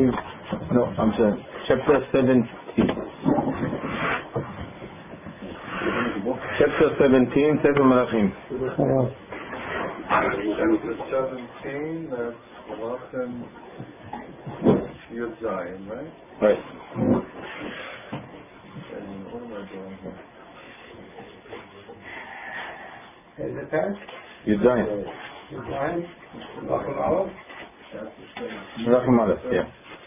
No, I'm sorry. Chapter 17. Chapter 17, Sefer Malachim. Chapter 17, that's Malachim Yud Zayin, right? Right. And what am I doing here? Is it that? Yud Zayin. Yud Zayin? Malachim Aleph? Malachim Aleph, yeah.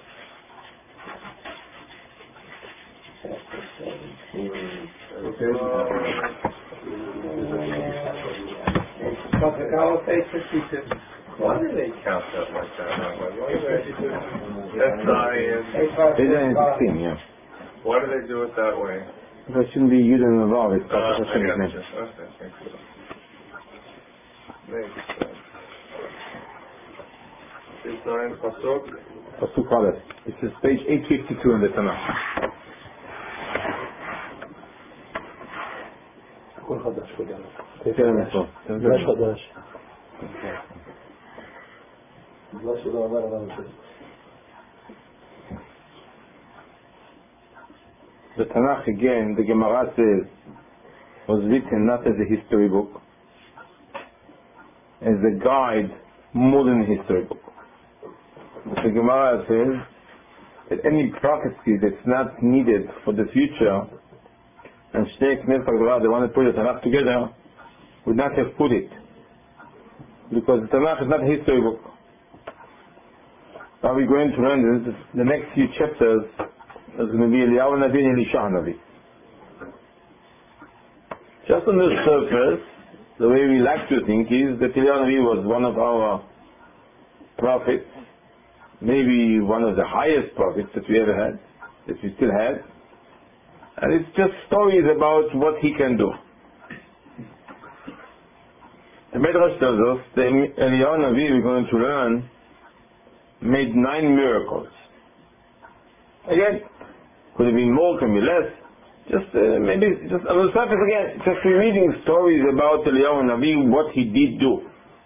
Page 52. Why do they count that like that? Why do they do Yud Zayin 16, yeah. Why do they do it that way? There shouldn't be Yud and Vav, it's I Hashem got you. name. Okay, thank you. Makes sense. Yud Zayin Pasuk. Pasuk Aleph. This is page 852 in the Tanakh. תיקון חדש וגם. תן לנסות. דבש חדש. דבש שלא עבר על המשל. The Tanakh again, the Gemara says, was written not as a history book, as a guide more than a history book. The Gemara says that any prophecy that's not needed for the future, and Shnei Knesset HaGdorah, they want to put the Tanakh together, would not have put it. Because the Tanakh is not a history book. Now we're going to learn this, the next few chapters is going to be Eliyahu Navi and Elisha Navi. Just on the surface, the way we like to think is that Eliyahu Navi was one of our prophets, maybe one of the highest prophets that we ever had, that we still have. And it's just stories about what he can do. The Midrash tells us that Eliyahu Navi, we're going to learn, made 9 miracles. Again, could have been more, can be less. Maybe just on the surface again, just reading stories about Eliyahu Navi, what he did do.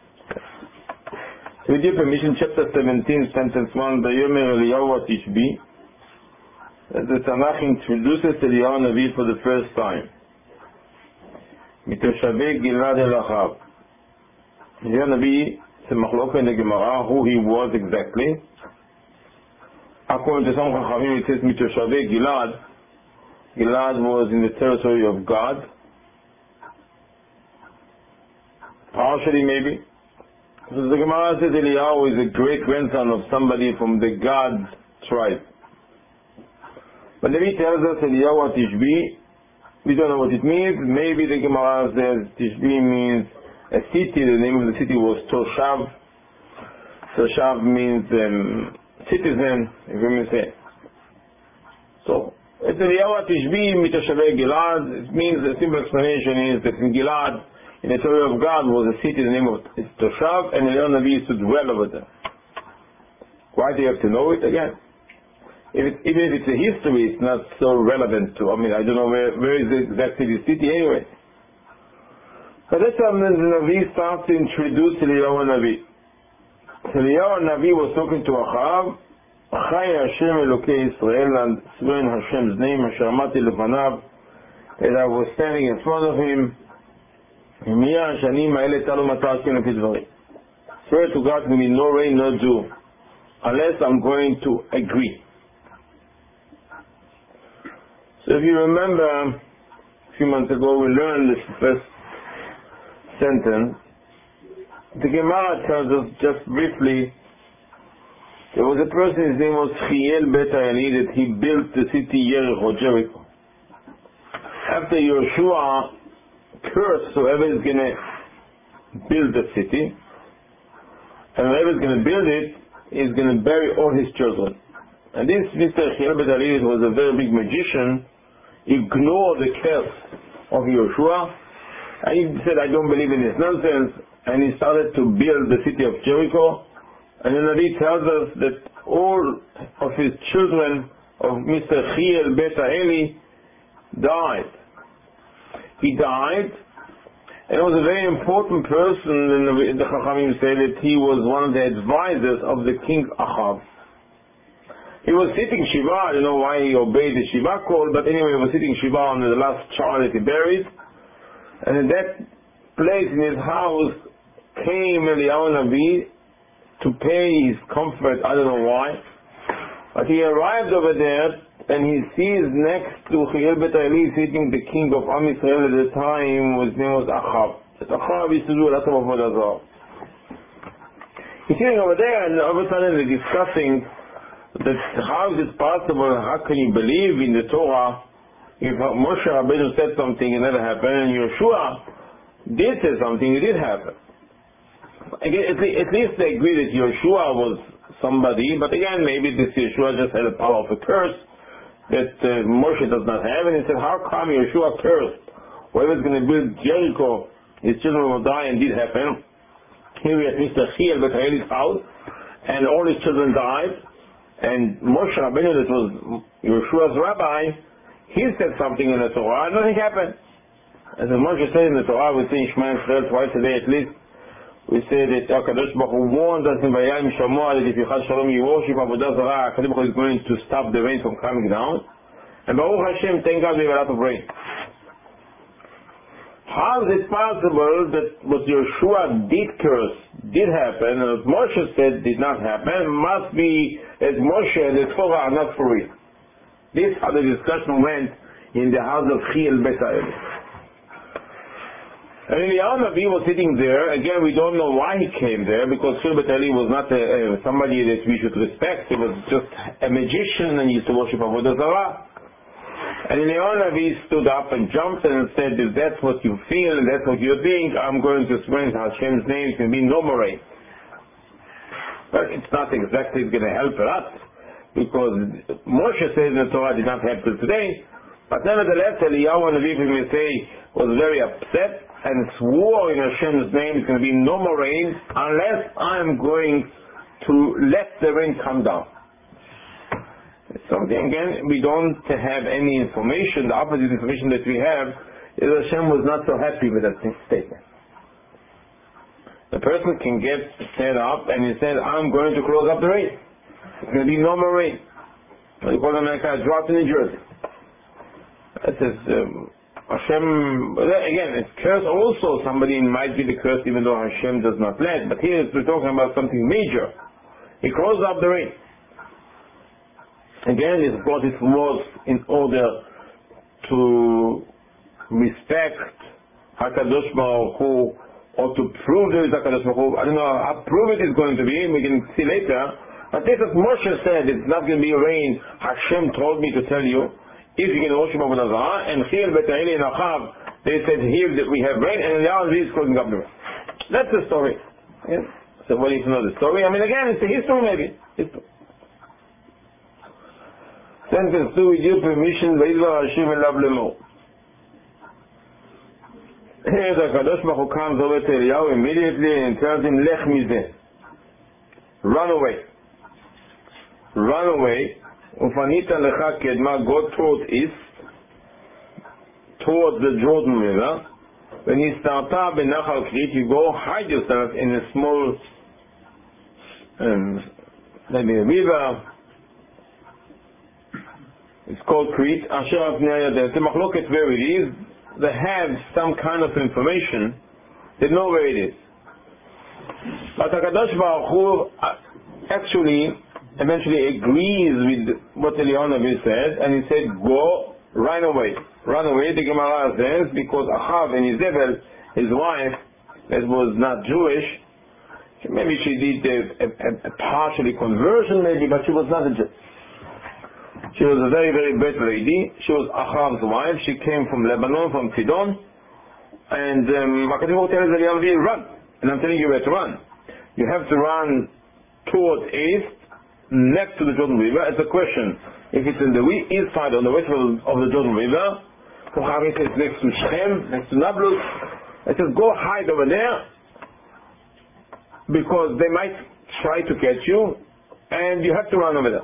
With your permission, chapter 17, sentence 1, Vayomer Eliyahu Tishbi. The Tanakh introduces Eliyahu Navi for the first time. Mitoshavei Gilad El Achav. Eliyahu Navi, it's a machloka in the Gemara, who he was exactly. According to some Chachamim, it says Mitoshavei Gilad. Gilad was in the territory of God. Partially, maybe. So the Gemara says Eliyahu is a great grandson of somebody from the Gad tribe. But Navi tells us Eliyahu Tishbi. We don't know what it means. Maybe the Gemara says Tishbi means a city. The name of the city was Toshav. Toshav means citizen, if you may say. So, it's Eliyahu Tishbi Mitoshavei Gilad. It means, the simple explanation is that in Gilad, in the territory of God, was a city. The name of it is Toshav, and Eliyahu Navi used to dwell over there. Why do you have to know it again? Even if it's a history, it's not so relevant to, I don't know where is exactly the city anyway. But that's how the Navi starts to introduce Eliyahu Navi. Eliyahu Navi was talking to Achav, Achai Hashem Elokei Israel, and swear in Hashem's name, Asher Amati Lefanav, that I was standing in front of him. Swear to God, we need no rain, no dew, unless I'm going to agree. So if you remember, a few months ago we learned this first sentence. The Gemara tells us just briefly, there was a person, his name was Chiel Bet Ayani, that he built the city Jericho. After Yoshua cursed whoever is going to build the city, and whoever is going to build it is going to bury all his children. And this Mr. Chiel Bet Ayani was a very big magician, ignored the curse of Yoshua, and he said, I don't believe in this nonsense, and he started to build the city of Jericho. And the Navi tells us that all of his children of Mr. Chiel Bet Eli died. He died, and he was a very important person. The Chachamim say that he was one of the advisors of the king Achav. He was sitting Shiva. I don't know why he obeyed the Shiva call, but anyway, he was sitting Shiva on the last child that he buried. And in that place in his house came Eliyahu Navi to pay his comfort. I don't know why. But he arrived over there and he sees next to Chiel Bet Eli sitting the king of Am Yisrael at the time, his name was Achav. That Achav used to do a lot of Avodah Zarah. He's sitting over there and all of a sudden they're discussing that how is it possible, how can you believe in the Torah if Moshe Rabbeinu said something and never happened, and Yeshua did say something, it did happen. Again, at least they agree that Yeshua was somebody, but again, maybe this Yeshua just had a power of a curse that Moshe does not have, and he said, how come Yeshua cursed? Whoever's going to build Jericho, his children will die, and it did happen. Here we have Mr. Chiel Bet Eli's house, and all his children died. And Moshe Rabbeinu, that was Yeshua's rabbi, he said something in the Torah, and nothing happened. As Moshe said in the Torah, we say in Shema Yisrael twice a day at least, we say that HaKadosh Baruch Hu warned us in Vayayim Shamoah that if Yichad Shalom you worship Avodah Zarah, HaKadosh Baruch Hu is going to stop the rain from coming down. And Baruch Hashem, thank God we have a lot of rain. How is it possible that what Yeshua did curse did happen, and what Moshe said did not happen? Must be that Moshe and the Torah are not for real. This is how the discussion went in the house of Chiel Bet Eli. And Eliyahu Navi was sitting there. Again, we don't know why he came there, because Chiel Bet Eli was not somebody that we should respect. He was just a magician and used to worship Avodah Zarah. And Eliyahu Navi stood up and jumped and said, if that's what you feel and that's what you think, I'm going to swear Hashem's name can be no more rain. But it's not exactly going to help a lot, because Moshe says in the Torah did not happen today. But nevertheless, Eliyahu Navi, we may say, was very upset and swore in Hashem's name it's going to be no more rain unless I'm going to let the rain come down. Something, again, we don't have any information. The opposite information that we have is Hashem was not so happy with that statement. The person can get set up and he said, I'm going to close up the rain. It's going to be no more rain. What you call in America a drought in New Jersey. That says, Hashem, again, it's curse also. Somebody might be the curse even though Hashem does not let. But here we're talking about something major. He closed up the rain. Again, this brought its words in order to respect HaKadosh Baruch Hu, or to prove there is HaKadosh Baruch Hu. I don't know how prove it is going to be, we can see later. But this is Moshe said, it's not going to be rain. Hashem told me to tell you, if you can worship Avodah Zarah, and Chiel Bet Eli and Achav, they said here that we have rain, and now this is closing up the rain. That's the story. Yeah? So what do you know the story? I mean, again, it's a history maybe. History. Sentence 2, with your permission, Vayidvar Hashem elav lemor. Here the HaKadosh Baruch Hu comes over to Eliyahu immediately and tells him, Lech mizeh. Run away. Run away. Ufanita lecha kedma, go toward east, toward the Jordan River. When you start up in Nachal Krit, you go hide yourself in a small, maybe a river. It's called Crete. Asher Avnei Yadeh. The machloket where it is, they have some kind of information. They know where it is. But HaKadosh Baruch Hu actually eventually agrees with what Eliyahu Navi said, and he said, go, run away. Run away, the Gemara says, because Achav and Izebel, his wife, that was not Jewish, maybe she did a partially conversion maybe, but she was not a Jew. She was a very, very bad lady. She was Achav's wife. She came from Lebanon, from Sidon. And HaKadosh Baruch Hu tells Eliyahu Navi, run. And I'm telling you where to run. You have to run toward east, next to the Jordan River. It's a question. If it's in the east side, on the west of the Jordan River, Kohavi says next to Shem, next to Nablus. It says, go hide over there, because they might try to catch you, and you have to run over there.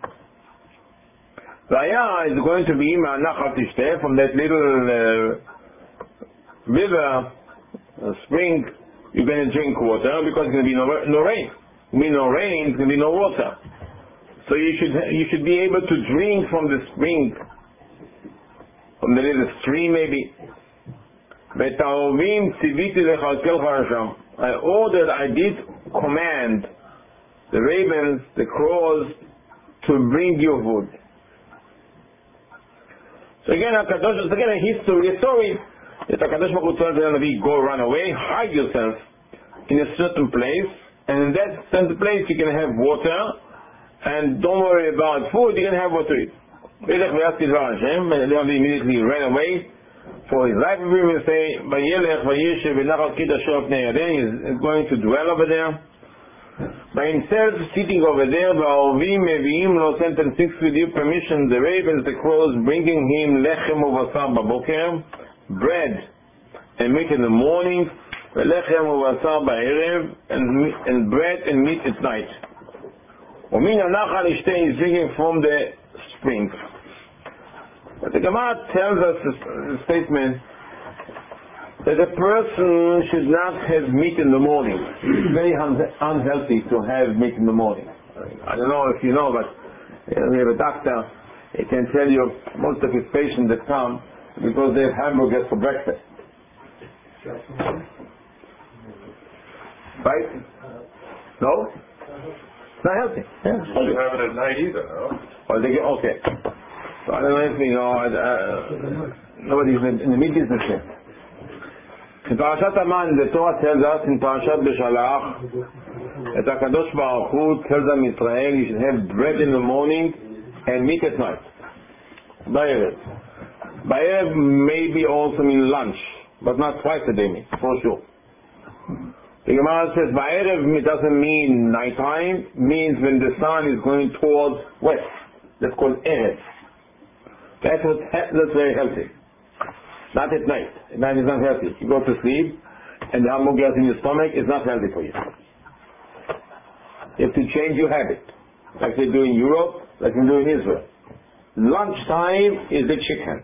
Vaya is going to be Ma'anachal Tishteh, from that little river, spring, you're going to drink water, because it's going to be no rain. It means no rain, it's going to be no water. So you should be able to drink from the spring, from the little stream maybe. I did command the ravens, the crows, to bring you food. So again, a story that HaKadosh Baruch Hu tells the Navi, go run away, hide yourself in a certain place, and in that certain place you can have water, and don't worry about food, you can have what to eat. And the Navi immediately ran away for his life. We will say, he's going to dwell over there. By himself, sitting over there, sentence 6, with your permission, the ravens, the crows, bringing him lechem uvasar baboker, bread and meat in the morning, lechem uvasar ba'erev, and bread and meat at night. Umin hanachal ishtei is drinking from the spring. But the Gemara tells us a statement that a person should not have meat in the morning. It's very unhealthy to have meat in the morning. I don't know if you know, but we have a doctor. He can tell you most of his patients that come because they have hamburgers for breakfast. Right? No? It's not healthy. Yeah. You should have it at night either, no? Well, okay. So I don't know if you know, nobody's in the meat business yet. In Parashat Aman, the Torah tells us in Parashat Beshalach that HaKadosh Baruch Hu tells them Israel you should have bread in the morning and meat at night. Ba'erev. Ba'erev maybe also mean lunch, but not twice a day meat, for sure. The Gemara says Ba'erev doesn't mean nighttime, means when the sun is going towards west. That's called Erev. That's very healthy. Not at night. At night is not healthy. You go to sleep and the hamburgers in your stomach is not healthy for you. You have to change your habit. Like they do in Europe, like they do in Israel. Lunchtime is the chicken.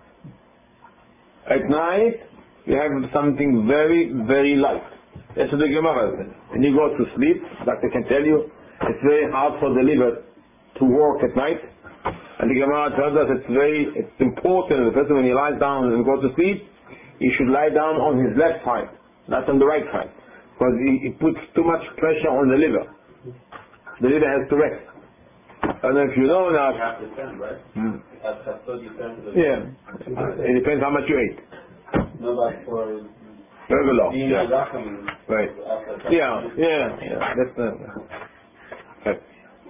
At night, you have something very, very light. That's what the Gemara says. When you go to sleep, doctor can tell you, it's very hard for the liver to work at night. And the Gemara tells us it's important, the person when he lies down and goes to sleep, he should lie down on his left side, not on the right side. Because he puts too much pressure on the liver. The liver has to rest. I don't know if you know now. You have to send, right? That's 30 cents. Yeah. It depends how much you ate. No, but for very low. yeah. Right. Yeah. That's right.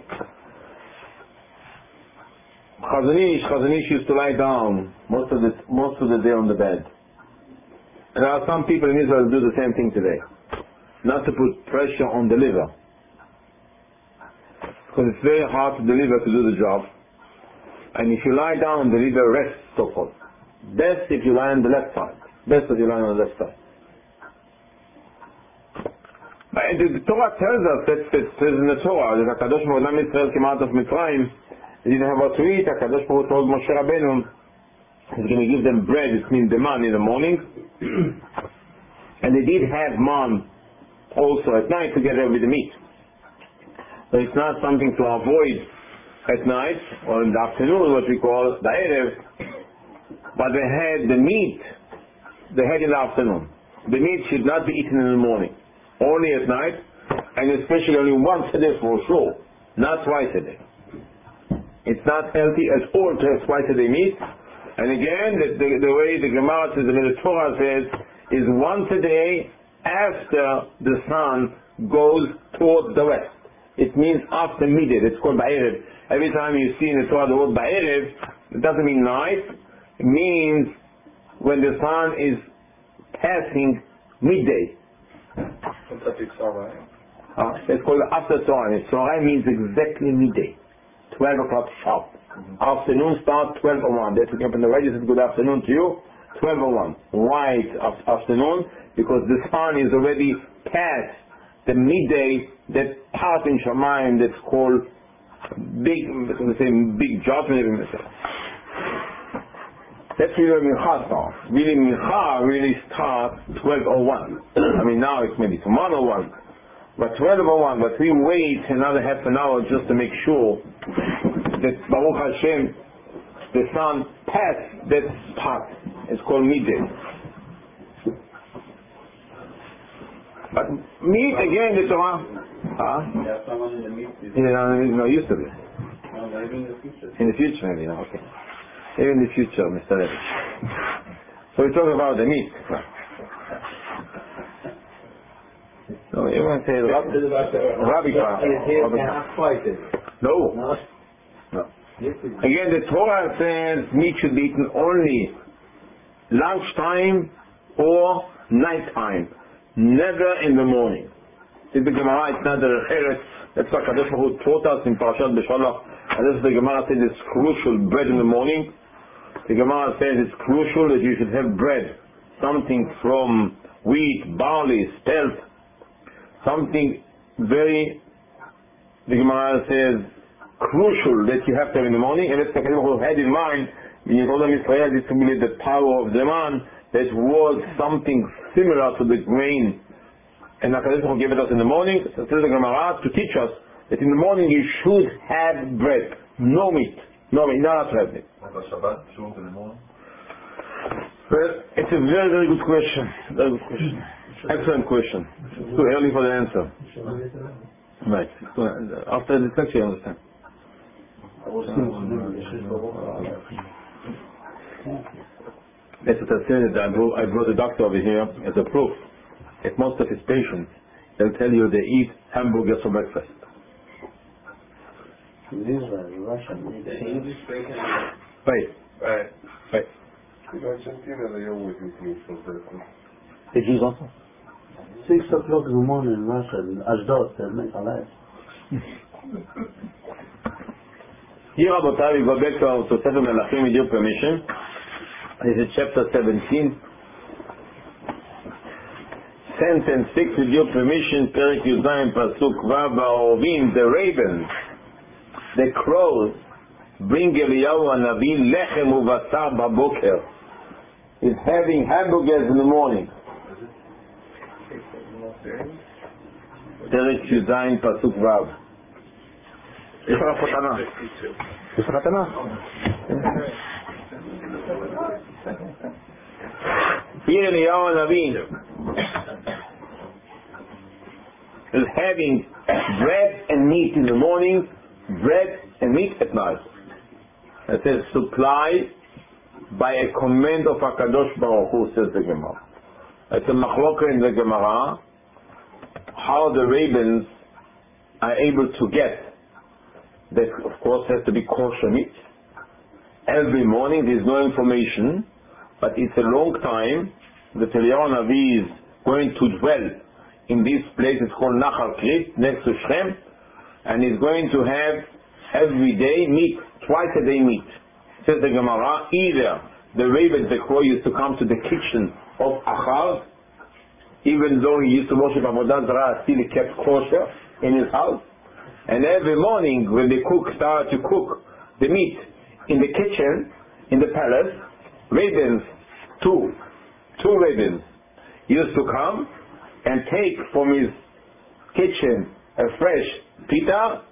Chazon Ish used to lie down most of the day on the bed. And there are some people in Israel who do the same thing today. Not to put pressure on the liver. Because it's very hard for the liver to do the job. And if you lie down, the liver rests, so-called. Best if you lie on the left side. Best if you lie on the left side. But the Torah tells us that it says in the Torah that HaKadosh Baruch Hu Israel came out of Mitzrayim. They didn't have what to eat. HaKadosh Baruch Hu told Moshe Rabbeinu he's going to give them bread, it means the man in the morning. And they did have man also at night together with the meat. So it's not something to avoid at night or in the afternoon, what we call the Erev. But they had the meat, they had in the afternoon. The meat should not be eaten in the morning, only at night, and especially only once a day for sure, not twice a day. It's not healthy at all to have twice a day meat. And again, the way the Gemara says, the way the Torah says, is once a day after the sun goes towards the west. It means after midday. It's called Ba'erev. Every time you see in the Torah the word Ba'erev, it doesn't mean night. It means when the sun is passing midday. It's called after Tzorayim. Tzorayim means exactly midday. 12 o'clock sharp. Afternoon starts 12:01. That's again from the radio says good afternoon to you. 12:01. Why afternoon? Because the sun is already past the midday, that part in Shamayim that's called big judgment. That's really Mincha starts. Mincha really starts 12:01. I mean now it's maybe tomorrow 1. But 12:01, but we wait another half an hour just to make sure that Baruch Hashem, the sun passed that spot. It's called midday. But meat again, the Torah. Yeah, someone in the meat is No, used to be. maybe in the future. In the future, maybe. No, okay. Maybe in the future, Mr. Levy. So we talk about the meat. No, you want to say Rabbi. No. Again, the Torah says meat should be eaten only lunchtime or nighttime, never in the morning. In the Gemara, it's not the Eretz. That's what Kadosh Baruch Hu taught us in Parashat Beshalach. And this is the Gemara says it's crucial, bread in the morning. The Gemara says it's crucial that you should have bread, something from wheat, barley, spelt, something very, the Gemara says, crucial that you have to have in the morning. And that's what Kadosh Baruch Hu had in mind when he told them Israel this to be the power of the man that was something similar to the grain. And HaKadosh Baruch Hu gave it us in the morning. So says the Gemara to teach us that in the morning you should have bread, no meat, not to have meat. Shabbat, shul in the morning? Well, it's a very, very good question. Very good question. Excellent question. It's too early for the answer. Right. After this lecture, you understand. That's what I said. I brought a doctor over here as a proof. At most of his patients, they'll tell you they eat hamburgers for breakfast. In Israel, Russia, The English bacon. Right. In Argentina, they always eat meat for breakfast. the Jews also. 6 o'clock in the morning in Russia, in Ashdod, they make a life. Here, Rabotai, we go back to our Sefer Melachim with your permission. This is chapter 17. Sentence 6 with your permission, Perek Yudayim Pasuk Vav Ba'orim, the ravens, the crows, bring Eliyahu Hanavi lechem uvasar baboker. He's having hamburgers in the morning. Perek Yudayim Pasuk Vav. איפה החתנה? איפה החתנה? Here Eliyahu Hanavi is having bread and meat in the morning, bread and meat at night. It says supply by a command of HaKadosh Baruch Hu, says the Gemara. It's a machloka in the Gemara how the ravens are able to get. That of course has to be kosher meat. Every morning there is no information, but it's a long time that Eliyahu Hanavi is going to dwell in this place. It's called Nachal Krit, next to Shem, and he's going to have every day meat, twice a day meat. Says the Gemara, either the raven, the crow, used to come to the kitchen of Achav, even though he used to worship Avodah Zarah, still he kept kosher in his house. And every morning when the cook started to cook the meat in the kitchen, in the palace, ravens, two ravens used to come and take from his kitchen a fresh pita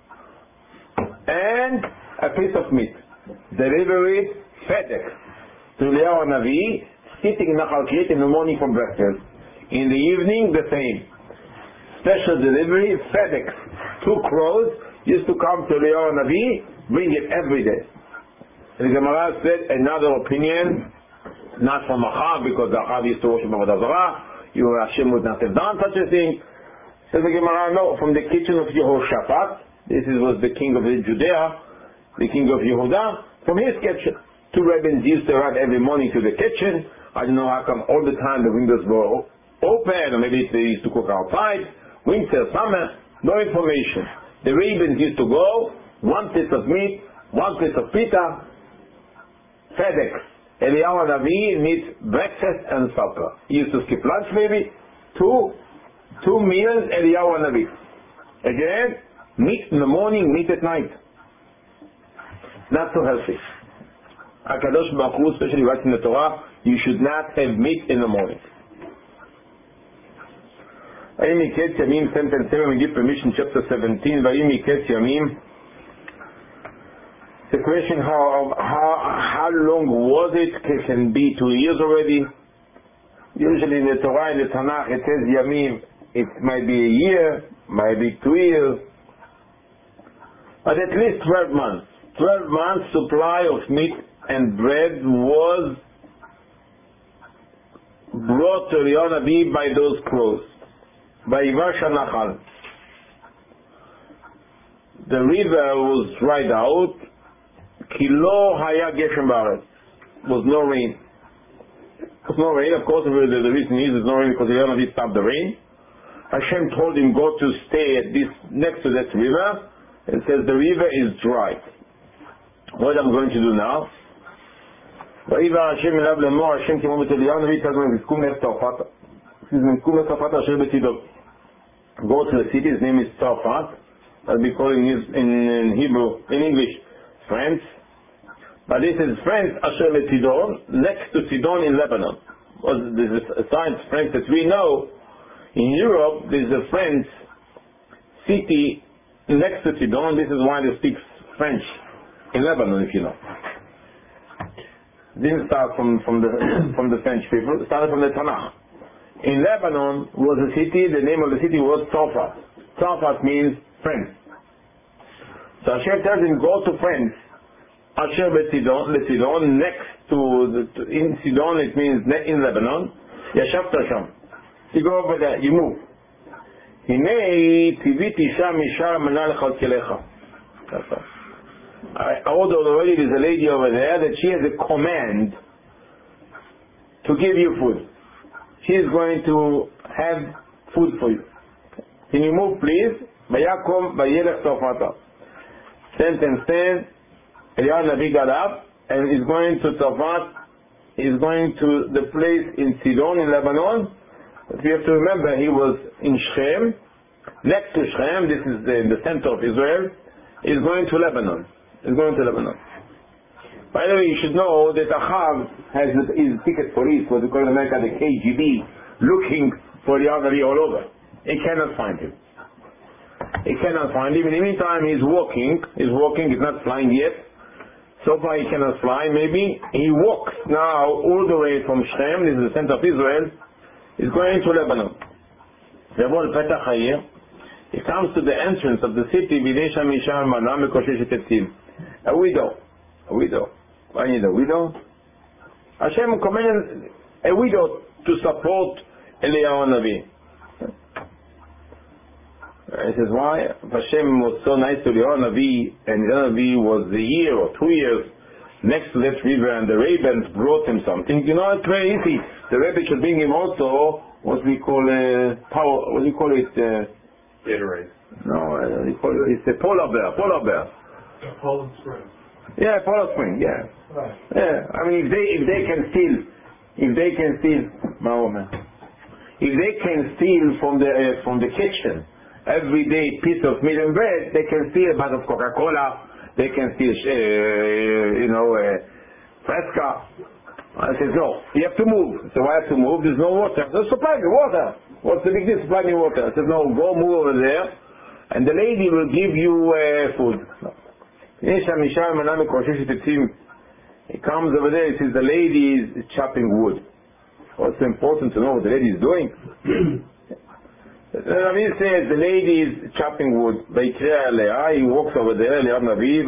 and a piece of meat. Deliver it FedEx to Eliyahu Hanavi, sitting in Nachal Krit in the morning for breakfast. In the evening, the same. Special delivery, FedEx. 2 crows used to come to Eliyahu Hanavi, bring it every day. The Gemara said another opinion, not from Achav, because Achav used to worship Avodah Zarah. Hashem would not have done such a thing. Says the Gemara, no, from the kitchen of Yehoshaphat. This was the king of Judea, the king of Yehuda. From his kitchen, 2 ravens used to arrive every morning to the kitchen. I don't know how come all the time the windows were open, or maybe they used to cook outside. Winter, summer, no information. The ravens used to go, 1 piece of meat, 1 piece of pita, FedEx. Eliyahu Hanavi needs breakfast and supper. He used to skip lunch maybe. 2 meals, Eliyahu Hanavi. Again, meat in the morning, meat at night. Not so healthy. HaKadosh Baruch Hu especially writes in the Torah, you should not have meat in the morning. Vayim Miketz Yamim, sentence 7, we give permission, chapter 17, Vayim Miketz Yamim. The question, how long was it? Can be 2 years already. Usually in the Torah, in the Tanakh, it says Yamim. It might be a year, might be 2 years, but at least 12 months. 12 months supply of meat and bread was brought to Eliyahu Navi by those crows, by Yivash HaNachal. The river was dried out. Ki lo haya geshem ba'aretz. Was no rain. Was no rain. Of course, the reason is there's no rain because Eliyahu Navi stopped the rain. Hashem told him go to stay at this next to that river. It says the river is dry. What I'm going to do now? ויבא השם אליו לאמור השם כמו בית אליהו הנביא tells him Vizkum Nef Tzarfata. Excuse me, Vizkum Nef Tzarfata אשר בצידו. Go to the city. His name is Tzarfat. I'll be calling his in Hebrew, in English, France. But this is France Asher Letzidon, next to Sidon in Lebanon. This is a science France that we know. In Europe, there is a French city next to Sidon. This is why they speak French in Lebanon, if you know. Didn't start from the French people. It started from the Tanakh. In Lebanon was a city. The name of the city was Tzarfat. Tzarfat means France. So Hashem tells him go to France. Asher Letzidon, next to in Sidon, it means in Lebanon. Yashavta Sham. You go over there, you move. Hinei tiviti sham mishar manal chalkelecha. I ordered already, there's a lady over there that she has a command to give you food. She is going to have food for you. Can you move please? Vayakom vayelech Tzarfata. Sentence 10, Eliyahu Navi got up and is going to Tzarfat. He's going to the place in Sidon in Lebanon. But we have to remember he was in Shechem. Next to Shechem, this is in the center of Israel. He's going to Lebanon. He's going to Lebanon. By the way, you should know that Achav has his secret police, what we call in America the KGB, looking for Eliyahu Navi all over. He cannot find him. He cannot find him. In the meantime, he's walking. He's not flying yet. So far he cannot fly, maybe. He walks now all the way from Shechem, this is the center of Israel. He's going to Lebanon. He comes to the entrance of the city. A widow. I need a widow. Hashem commanded a widow to support Eliyahu Navi. He says, why? Hashem was so nice to Eliyahu Navi, and Eliyahu Navi was a year or 2 years next to that river, and the rabbins brought him something. You know, it's very easy. The rabbi should bring him also what we call power. What do you call it? Gatorade. No, it's a polar bear. Polar spring. Yeah, polar spring. Yeah. Right. Yeah. I mean, if they can steal from the kitchen every day piece of meat and bread, they can steal a bottle of Coca-Cola. They can steal, Fresca. I said, no, you have to move. So why have to move? There's no water. So supply me water. What's the big deal? Supply me water. I said, no, go move over there, and the lady will give you food. He comes over there, he says, the lady is chopping wood. What's important to know what the lady is doing? The Navi says the lady is chopping wood. He walks over there, Eliyahu Navi,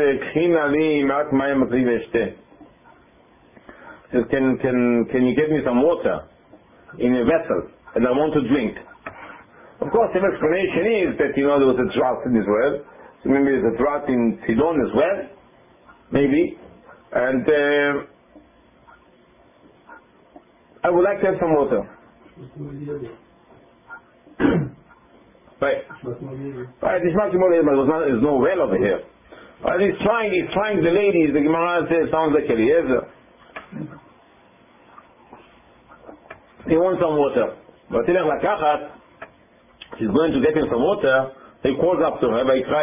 says, can you get me some water in a vessel, and I want to drink. Of course, the explanation is that there was a drought in Israel, so maybe there's a drought in Sidon as well, maybe, and I would like to have some water. Right. There's no well over here. But he's trying the ladies. The Gemara says sounds like Eliezer. He wants some water. But he's going to get him some water. He calls up to her.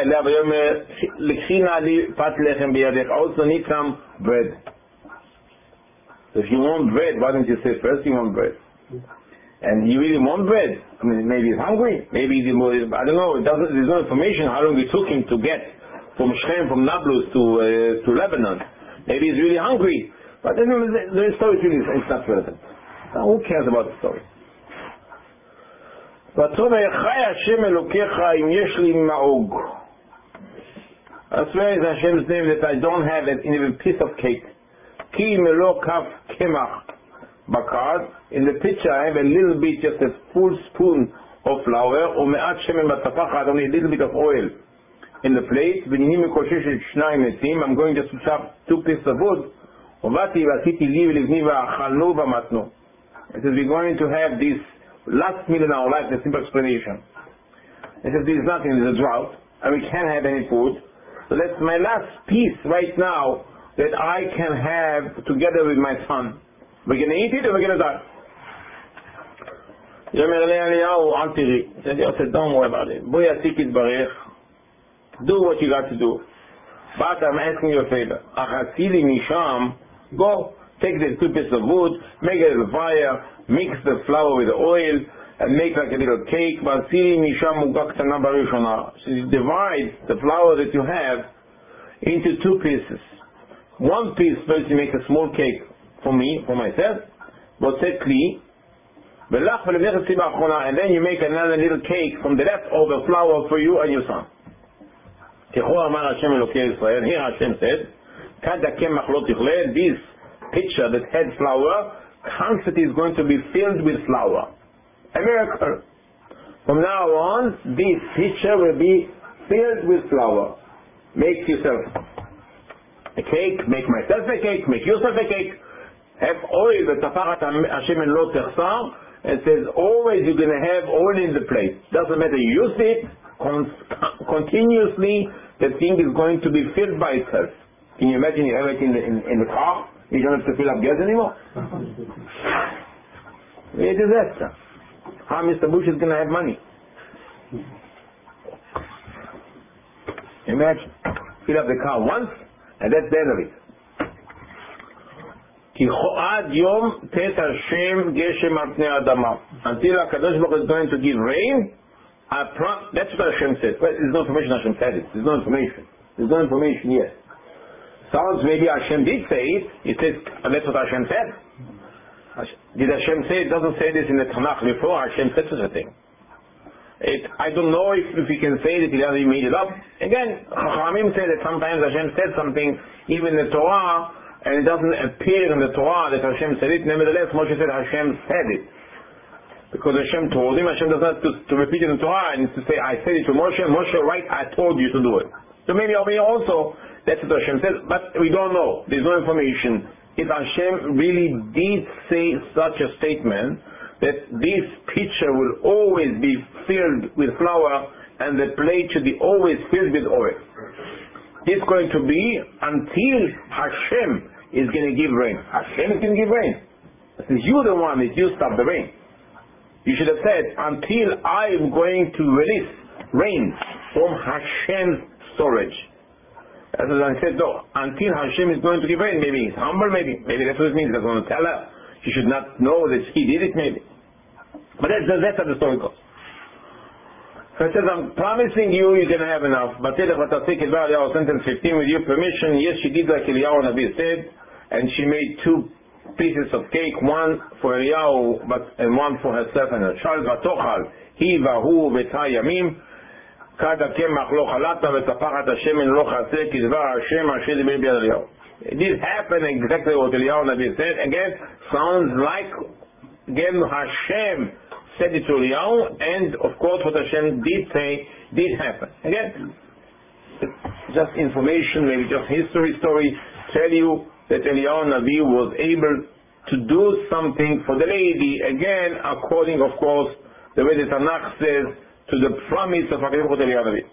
I also need some bread. So if you want bread, why don't you say first you want bread? and he really wants bread. I mean, maybe he's hungry. Maybe I don't know. There's no information how long it took him to get from Shechem, from Nablus to Lebanon. Maybe he's really hungry. But the story really is not relevant. Now, who cares about the story? I swear is Hashem's name that I don't have even a piece of cake. Ki melo kaf kemach bakar. In the picture I have a little bit, just a full spoon of flour, or me'at shemen batafachat, only a little bit of oil in the plate. I'm going just to chop 2 pieces of wood. It says we're going to have this last meal in our life, the simple explanation. It says there's nothing, there's a drought, and we can't have any food. So that's my last piece right now that I can have together with my son. We're going to eat it or we're going to die. I said, don't worry about it. Do what you got to do. But I'm asking you a favor. Go, take the 2 pieces of wood, make it a fire, mix the flour with the oil, and make like a little cake. So you divide the flour that you have into 2 pieces. 1 piece first you make a small cake for me, for myself, and then you make another little cake from the leftover flour for you and your son. Here Hashem said, this pitcher that had flour constantly is going to be filled with flour. A miracle. From now on, this pitcher will be filled with flour. Make yourself a cake, make myself a cake, make yourself a cake. Have oil, and says always you're going to have oil in the plate. Doesn't matter, you use it continuously, the thing is going to be filled by itself. Can you imagine you have it in the car? You don't have to fill up gas anymore. It's a disaster. How Mr. Bush is going to have money? Imagine. Fill up the car once, and that's the end of it. Until HaKadosh Baruch Hu is going to give rain, that's what Hashem said. Well, there's no information Hashem said it. There's no information. There's no information yet. Sounds maybe Hashem did say it. It says, that's what Hashem said. Did Hashem say it? Doesn't say this in the Tanakh before. Hashem said such a thing. I don't know if we can say that he made it up. Again, Chachamim say that sometimes Hashem said something, even in the Torah, and it doesn't appear in the Torah that Hashem said it. Nevertheless, Moshe said Hashem said it. Because Hashem told him, Hashem does not to repeat it in the Torah and to say, I said it to Moshe, Moshe, right, I told you to do it. So maybe over here also, that's what Hashem said, but we don't know. There's no information. If Hashem really did say such a statement, that this pitcher will always be filled with flour and the plate should be always filled with oil. It's going to be until Hashem is going to give rain. Hashem is going to give rain. Since you're the one that you stop the rain. You should have said, until I am going to release rain from Hashem's storage. As I said, no, until Hashem is going to give rain, maybe he's humble, maybe that's what it means. He doesn't want to tell her. She should not know that he did it, maybe. But that's how the story goes. So it says, I'm promising you're going to have enough. But sentence 15, with your permission, yes, she did like Eliyahu Nabi said, and she made 2 pieces of cake, one for Eliyahu and one for herself and her child. Vatochal, he vahu v'ta yamim, kada kemach lo chalata v'tapachat Hashem lo chaseh kidvar Hashem asher diber b'yad Eliyahu. This happened exactly what Eliyahu Nabi said. Again, sounds like Hashem said it to Eliyahu, and of course what Hashem did say did happen. Again, just information, maybe just history story, tell you that Eliyahu Nabi was able to do something for the lady, again, according, of course, the way the Tanakh says, to the promise of HaKadosh Baruch Hu Eliyahu Nabi.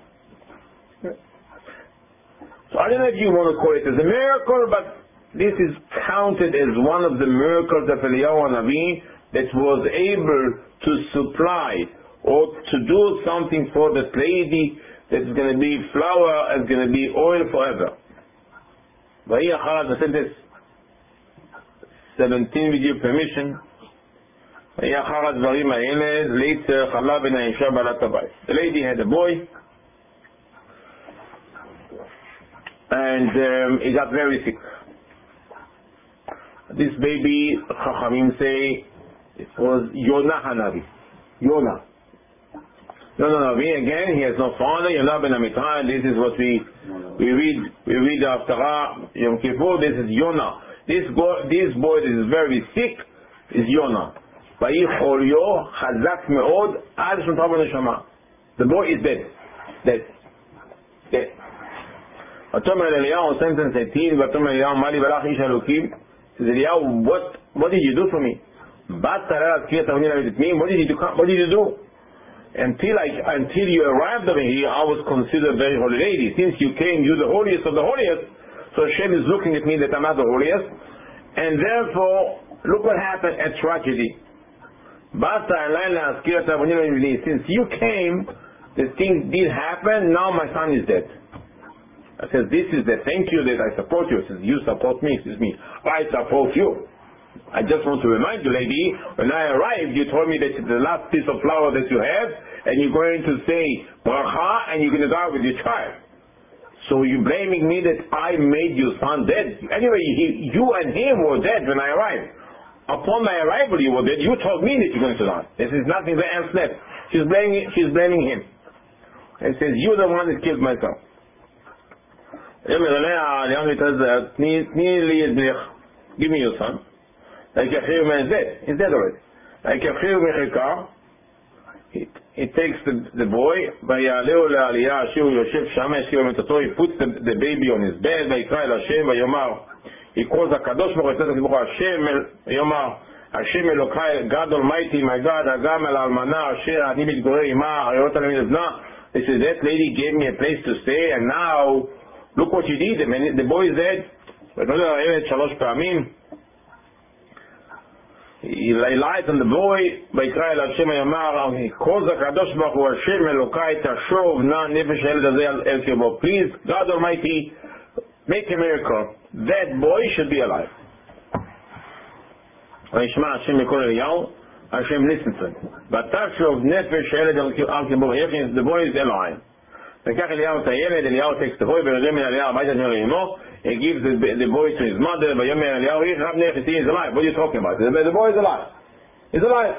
So I don't know if you want to call it as a miracle, but this is counted as one of the miracles of Eliyahu Nabi that was able to supply or to do something for that lady that's going to be flour and going to be oil forever. The sentence 17 with your permission. אחר הדברים האלה, later חלה בין האישה בעלת הבית. The lady had a boy, and he got very sick. This baby, Chachamim say, it was Yonah Hanavi. Yonah Navi, again, he has no father, Yonah ben Amittai. This is what we read after Yom Kippur. This is Yonah. This boy that is very sick is Yonah. The boy is dead. ותאמר אל אליהו, sentence 18, ותאמר אליהו, מה לי ולך איש אלוקים? Says Eliyahu, what did you do for me? What did you do? Until you arrived over here, I was considered a very holy lady. Since you came, you're the holiest of the holiest. So Hashem is looking at me that I'm not the holiest. And therefore, look what happened, a tragedy. Since you came, the thing did happen, now my son is dead. I said, this is the thank you that I support you. I said, you support me, excuse me. I support you. I just want to remind you, lady, when I arrived, you told me that it's the last piece of flour that you have, and you're going to say bracha, and you're going to die with your child. So you're blaming me that I made your son dead. Anyway, you and him were dead when I arrived. Upon my arrival, you were dead. You told me that you're going to die. This is nothing but else left. She's blaming him. And says, you're the one that killed my son. Give me your son. Like Yachir is dead. He's dead already. Like Yachir he takes the boy, he puts the baby on his bed, he calls HaKadosh Baruch Hashem Elokai, God Almighty, my God, Agam El Almana, Asher Ani Mitgorei Ima, Arayot Ani Mizna. They said, that lady gave me a place to stay, and now look what you did. The boy is dead. He lies on the boy. He calls HaKadosh Baruch Hu Hashem Elokai Tashov Na Nefesh Eled Hazeh El Kebo. Please, God Almighty, make a miracle. That boy should be alive. Hashem listens to him. Tashov Nefesh Eled El Kebo. The boy is alive. וכך אליהו את הילד, אליהו takes the boy, וירדם מן אליהו הביתה שלו לאמו, he gives the boy to his mother, ויאמר אליהו, he's alive. What are you talking about? The boy is alive. He's alive.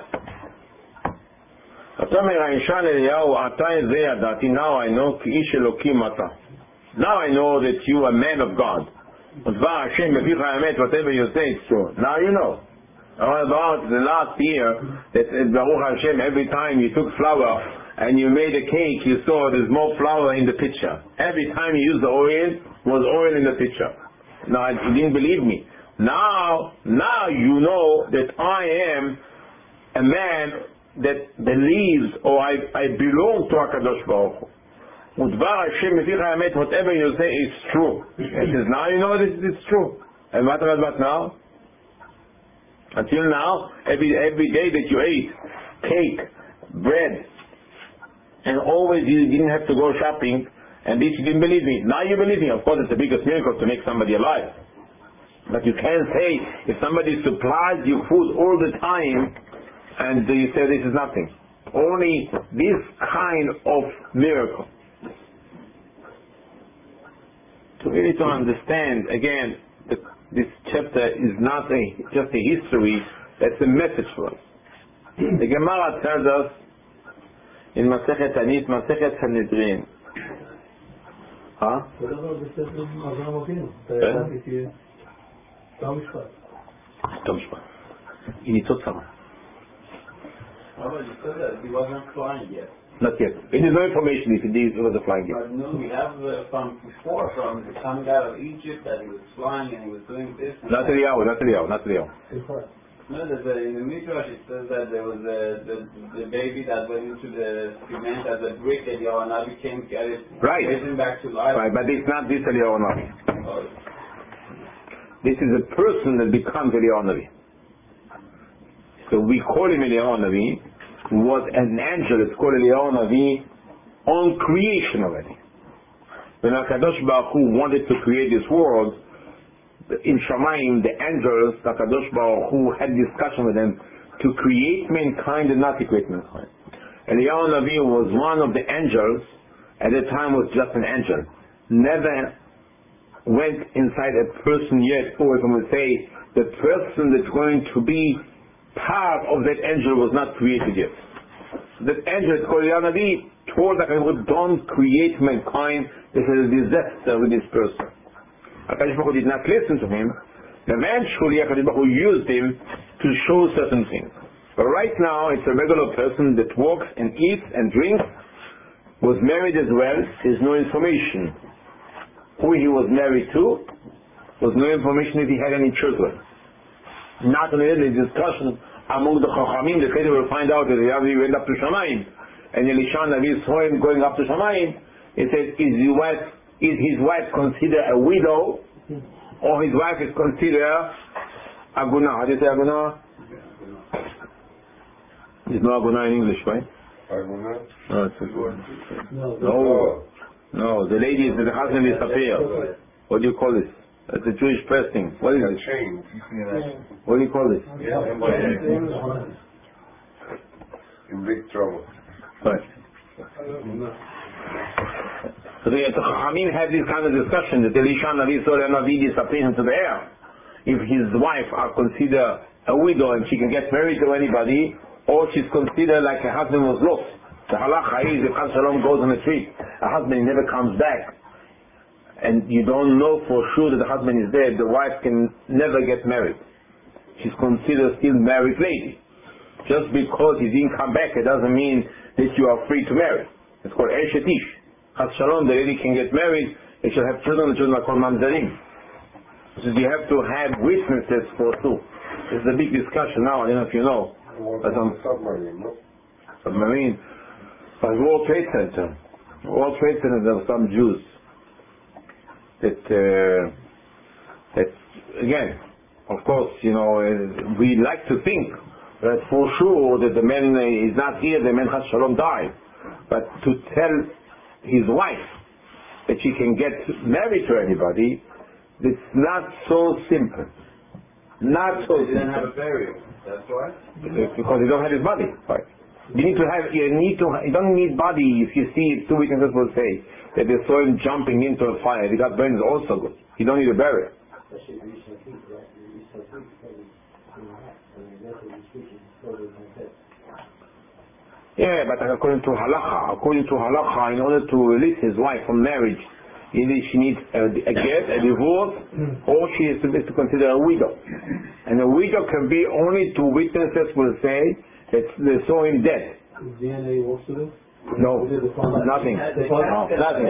ותאמר האישה לאליהו, אתה זה ידעתי, now I know, כי איש אלוקים אתה. Now I know that you are a man of God. ודבר השם בפיך האמת, whatever you say, it's true. Now you know. About the last year, that Baruch Hashem, every time you took flour, and you made a cake, you saw there's more flour in the pitcher. Every time you used the oil, was oil in the pitcher. Now, you didn't believe me. Now you know that I am a man that believes, or I belong to HaKadosh Baruch Hu. Whatever you say is true. It says, now you know that it's true. And what about now? Until now, every day that you ate cake, bread, and always you didn't have to go shopping, and this you didn't believe me. Now you believe me. Of course, it's the biggest miracle to make somebody alive. But you can't say, if somebody supplies you food all the time, and you say this is nothing. Only this kind of miracle. To really understand, again, this chapter is not just a history, that's a message for us. The Gemara tells us, in Masechet Tanit, Masechet Sanhedrin. Tom Shvat. In Yitzot You said that he wasn't flying yet. Not yet. It is no information if it was a flying yet. But no, we have from before, from coming out of Egypt, that he was flying and he was doing this. Not Eliyahu. No, in the Midrash it says that there was the baby that went into the cement as a brick, and Yohanavi came, got it, raised him back to life. Right, but it's not this Eliyahu Navi. Oh. This is a person that becomes Eliyahu Navi. So we call him Eliyahu Navi. Was an angel, it's called Eliyahu Navi, on creation already. When HaKadosh Baruch Hu wanted to create this world, in Shamayim, the angels, HaKadosh Baruch Hu had discussion with them, to create mankind and not to create mankind. Eliyahu Navi was one of the angels, at the time was just an angel. Never went inside a person yet, or if I would say, the person that's going to be part of that angel was not created yet. That angel, called Eliyahu Navi, told HaKadosh, don't create mankind, this is a disaster with this person. HaKadosh Baruch Hu did not listen to him. Eventually HaKadosh Baruch Hu used him to show certain things. But right now it's a regular person that walks and eats and drinks, was married as well, there's no information who he was married to, was no information if he had any children. Not only that, the discussion among the Chachamim, the Kedem will find out that he went up to Shamayim, and Elisha Navi saw him going up to Shamayim. He said, is his wife considered a widow, or his wife is considered Aguna? How do you say Aguna? There's no Aguna in English, right? Aguna? No, the lady is the husband disappears. What do you call this? That's a Jewish press thing. What is it? Change. What do you call this? In big trouble. Right. So the Chachamim had this kind of discussion that Elisha Navi saw the Navi disappear into the air. If his wife are considered a widow and she can get married to anybody, or she's considered like her husband was lost. The halacha is if Chas Shalom goes on a trip, her husband never comes back, and you don't know for sure that the husband is dead, the wife can never get married. She's considered still married lady. Just because he didn't come back, it doesn't mean that you are free to marry. It's called Eshet Ish. Chas Shalom, the lady can get married, they shall have children, the children are called Mamzerim. So you have to have witnesses for two. There's a big discussion now, I don't know if you know. Submarine, no? Submarine. But World Trade Center. World Trade Center, there are some Jews that again, of course, you know, we like to think that for sure that the man is not here, the man Chas Shalom died. But to tell his wife that she can get married to anybody, it's not so simple. Not so simple. He didn't have a burial, that's why? Because he don't have his body, right? You don't need body. If you see, two witnesses will say that they saw him jumping into a fire, he got burned, also good. You don't need a burial. Yeah, but according to halacha, in order to release his wife from marriage, either she needs a get, a divorce, or she is to be considered a widow. And a widow can be only two witnesses will say that they saw him dead. DNA works with it? No, nothing. Nothing.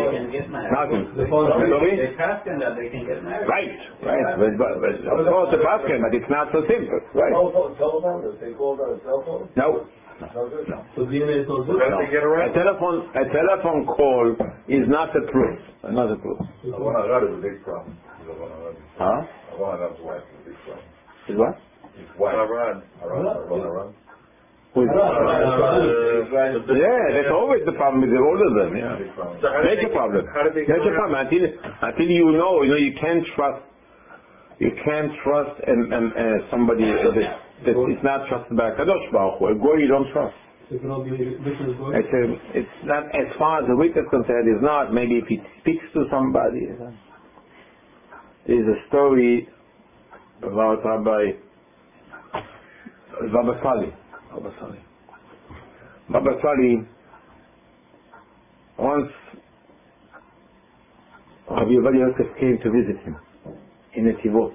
They ask them that they can get married. Right. But of course the paskin, but it's not so simple. Right. Telephone? If they called on a cell phone? No. So DNA is not good? A telephone call is not a proof. Not a proof. That is a big problem. Huh? That's wife is a big problem. Is what? His wife. Aran. Who is that? Yeah, that's always the problem with all of them. Yeah. That's a problem. That's a problem. Until you know, you can't trust. You can't trust somebody that is not trusted by Kadosh Baruch Hu. A goy you don't trust. It cannot be witness goy? It's not as far as the witness is concerned. It's not. Maybe if he speaks to somebody. There's a story about Rabbi Sali. Baba Sali, once Rabbi Ovadia Yosef came to visit him in Netivot.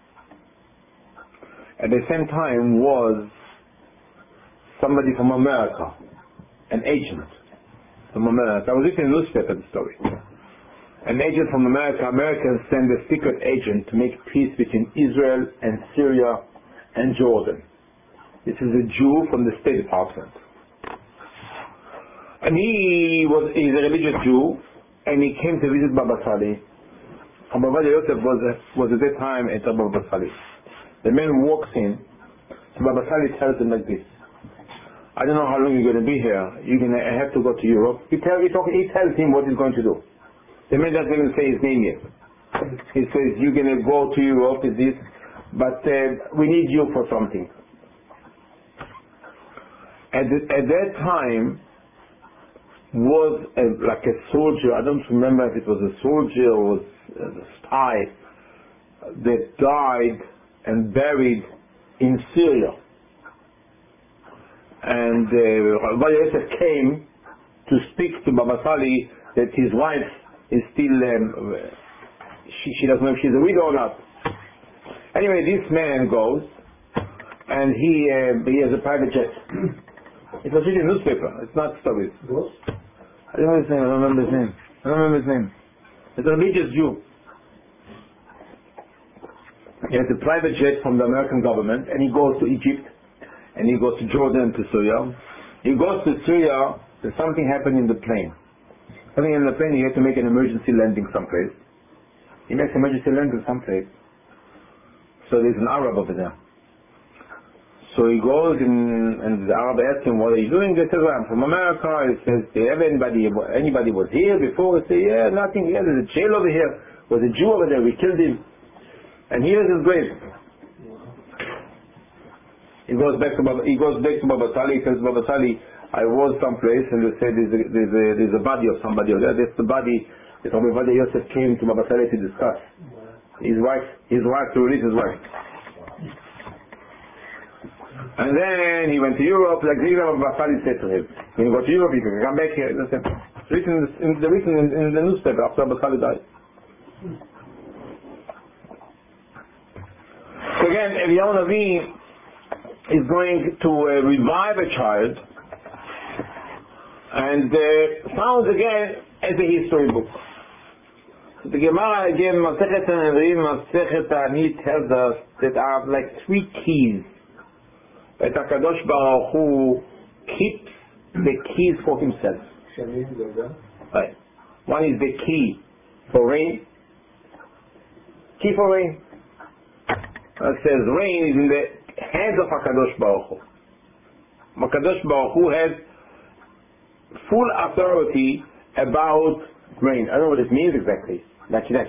At the same time was somebody from America, an agent from America. I was reading a newspaper the story. An agent from America. Americans send a secret agent to make peace between Israel and Syria and Jordan. This is a Jew from the State Department. And he's a religious Jew, and he came to visit Baba Sali. And Baba Yosef was at that time at Baba Sali. The man walks in, so Baba Sali tells him like this: I don't know how long you're going to be here. I have to go to Europe. He tells him what he's going to do. The man doesn't even say his name yet. He says, you're going to go to Europe, but we need you for something. at that time was like a soldier. I don't remember if it was a soldier or was a spy that died and buried in Syria. And Rabbi Yosef came to speak to Baba Sali that his wife is still, she doesn't know if she's a widow or not. Anyway, this man goes and he has a private jet. It was really a newspaper, it's not stories. I don't know his name, I don't remember his name. It's a religious Jew. He has a private jet from the American government and he goes to Egypt and he goes to Jordan, to Syria. He goes to Syria, there's something happened in the plane. Something in the plane, he had to make an emergency landing someplace. He makes an emergency landing someplace. So there's an Arab over there. So he goes and the Arab asks him, what are you doing? He says, well, I'm from America. He says, do you have anybody was here before? He says, yeah, nothing here. There's a jail over here. There's a Jew over there. We killed him. And here's his grave. He goes back to Baba Sali. He says, Baba Sali, I was someplace and they said there's a body of somebody over there. That's the body that Rabbi Yosef came to Baba Sali to discuss. His wife to release his wife. And then he went to Europe, like Baba Sali said to him. When you go to Europe, you can come back here. It's written in the newspaper after Baba Sali died. So again, Eliyahu Navi is going to revive a child and found again as a history book. So the Gemara again, Masechet Sanhedrin, Masechet Ta'anit tells us that there are like three keys that HaKadosh Baruch Hu keeps the keys for himself. Right. One is the key for rain. Key for rain. It says rain is in the hands of HaKadosh Baruch Hu. HaKadosh Baruch Hu has full authority about rain. I don't know what it means exactly. Like that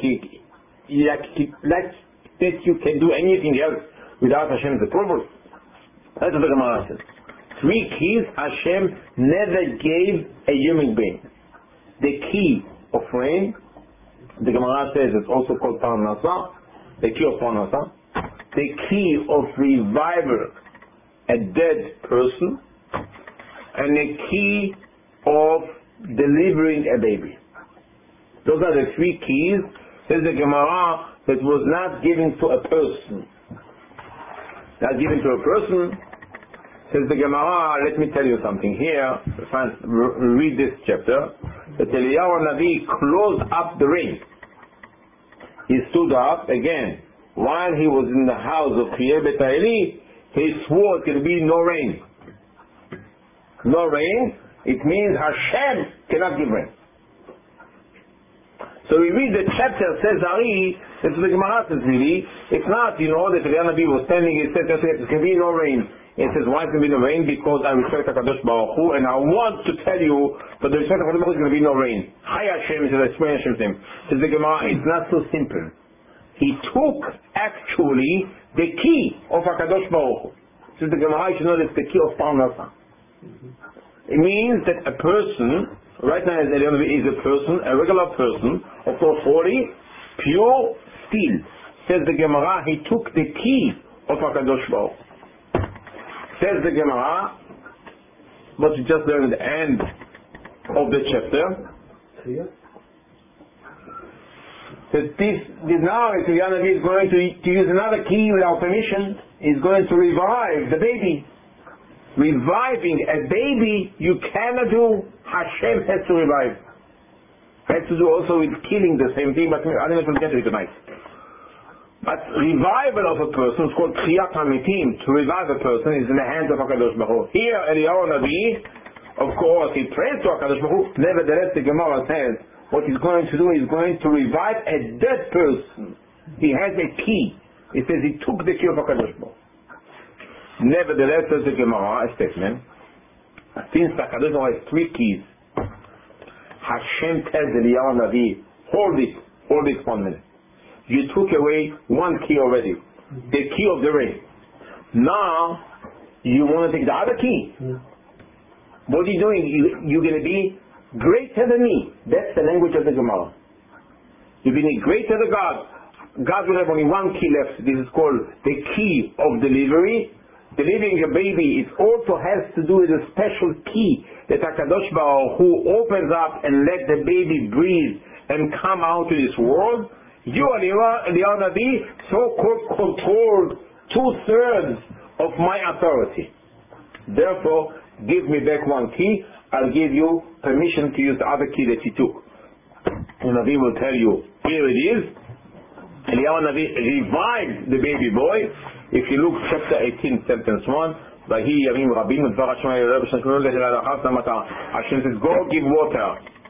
you can do anything else without Hashem's approval. That's what the Gemara says. Three keys Hashem never gave a human being. The key of rain, the Gemara says it's also called Parnasa, the key of Parnasa. The key of revival, a dead person, and the key of delivering a baby. Those are the three keys, says the Gemara, that was not given to a person. Not given to a person, says the Gemara, let me tell you something here, read this chapter, that Eliyahu Navi closed up the ring. He stood up again. While he was in the house of Chiyeh Bet Ha'eli, he swore there will be no rain. No rain, it means Hashem cannot give rain. So we read the chapter, says Ari, that's what the Gemara says really. It's not, that Eliyahu Navi was standing, he said, there can be no rain. It says, why can there be no rain? Because I respect HaKadosh Baruch Hu, and I want to tell you that the respect of HaKadosh Baruch Hu is going to be no rain. Hi Hashem, he says, I swear Hashem's name. Says the Gemara, it's not so simple. He took actually the key of HaKadosh Baruch Hu. So the Gemara, you should know that's the key of Parnasa. It means that a person, right now as Eliyahu Navi is a person, a regular person, of course holy, pure, still. Says the Gemara, he took the key of HaKadosh Baruch Hu. Says the Gemara, what you just learned at the end of the chapter, that this now Eliyahu Navi is going to use another key without permission. He's going to revive the baby. Reviving a baby you cannot do. Hashem has to revive. Has to do also with killing, the same thing, but I don't know if we'll get to it tonight. But revival of a person is called Kriyat HaMitim. To revive a person is in the hands of HaKadosh Baruch Hu. Here Eliyahu Navi, of course, he prays to HaKadosh Baruch Hu. Nevertheless, the Gemara says, what he's going to do is going to revive a dead person. He has a key. He says he took the key of HaKadosh Baruch Hu. Nevertheless, says the Gemara, a statement, since HaKadosh Baruch Hu has three keys, Hashem tells Eliyahu Navi, hold it 1 minute. You took away one key already, the key of the rain. Now, you want to take the other key. What are you doing? You're going to be greater than me. That's the language of the Gemara. You're being greater than God. God will have only one key left. This is called the key of delivery. Delivering a baby, it also has to do with a special key that HaKadosh Baruch Hu opens up and let the baby breathe and come out to this world. You, Eliyahu Navi, so-called controlled 2/3 of my authority. Therefore, give me back one key. I'll give you permission to use the other key that you took. And Navi will tell you, here it is. Eliyahu Navi revived the baby boy. If you look chapter 18, sentence 1, Vahi Yamim Rabim Dvar Hashem Hashem says, go give water.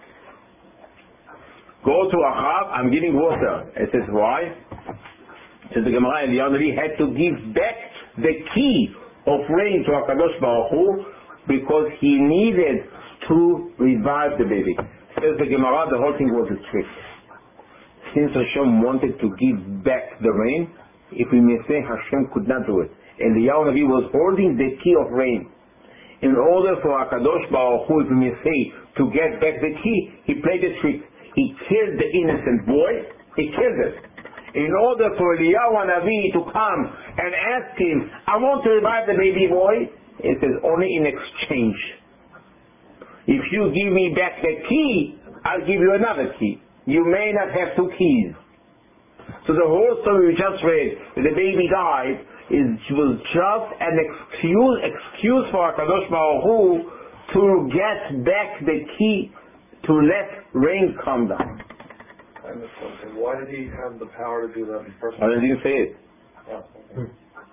Go to Achav, I'm giving water. It says, why? It says the Gemara, Eliyahu Navi had to give back the key of rain to HaKadosh Baruch Hu because he needed to revive the baby. Says the Gemara, the whole thing was a trick. Since Hashem wanted to give back the rain, if we may say, Hashem could not do it. And Eliyahu Navi was holding the key of rain. In order for HaKadosh Baruch Hu, if we may say, to get back the key, he played a trick. He killed the innocent boy. He killed it. In order for Eliyahu Navi to come and ask him, I want to revive the baby boy, it says only in exchange. If you give me back the key, I'll give you another key. You may not have two keys. So the whole story we just read, the baby died, was just an excuse for HaKadosh Baruch Hu to get back the key to let rain come down. I missed something. Why did he have the power to do that in the first place? I didn't say it. Oh, okay.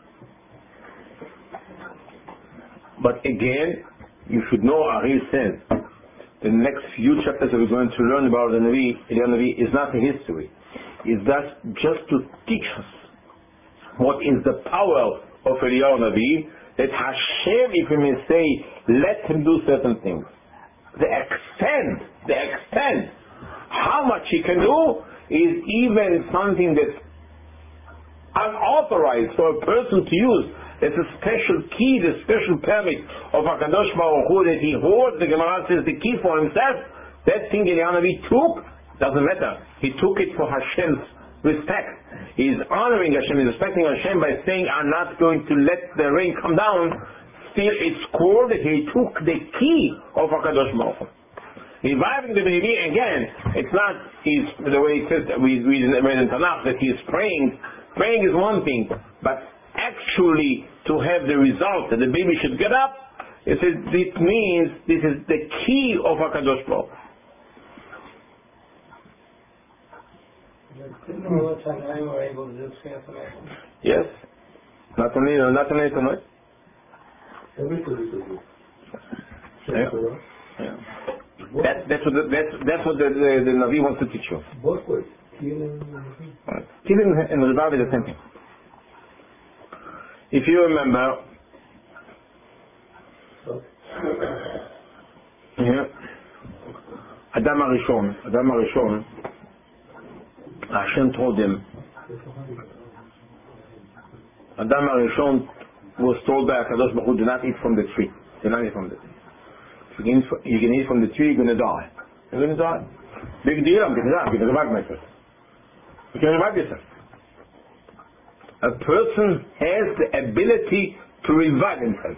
But again, you should know, Ari says, the next few chapters that we're going to learn about the Navi, Eliyahu Navi, is not a history. It's just to teach us what is the power of Eliyahu Navi, that Hashem, if we may say, let him do certain things. The extent, how much he can do is even something that's unauthorized for a person to use. There's a special key, the special permit of HaKadosh Baruch Hu that he holds. The Gemara says the key for himself. That thing Eliyahu Navi took, doesn't matter. He took it for Hashem's respect. He's honoring Hashem, he's respecting Hashem by saying, I'm not going to let the rain come down. Still, it's called that he took the key of HaKadosh Baruch Hu. Reviving the baby, again, it's not the way it says that we read in Tanakh that he's praying. Praying is one thing, but actually to have the result that the baby should get up, it means this is the key of HaKadosh Baruch Hu. Yes. Not only tonight. Yeah. That's what the Navi wants to teach you. Both ways. Killing and revival is the same thing. If you remember, Adam Arishon, Hashem told him, Adam Arishon was told by HaKadosh Baruch Hu, do not eat from the tree. Do not eat from the tree. If you can eat from the tree, you're going to die. You're going to die. Big deal, I'm going to die. I'm going to revive myself. You can revive yourself. A person has the ability to revive himself.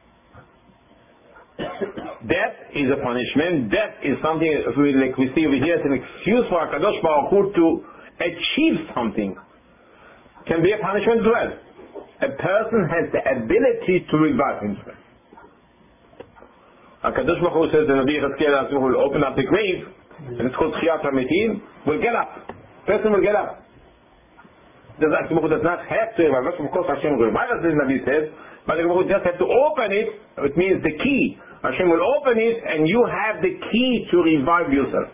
Death is a punishment. Death is something, like we see over here, it's an excuse for HaKadosh Baruch Hu to achieve something. Can be a punishment as well. A person has the ability to revive himself. HaKadosh Baruch Hu says the Nabi Yechezkel will open up the grave, and it's called Tchiyat HaMetim, will get up. Person will get up. The HaKadosh Baruch Hu does not have to revive. Of course Hashem will revive us, as the Nabi says, but the Baruch Hu just have to open it. It means the key. Hashem will open it, and you have the key to revive yourself.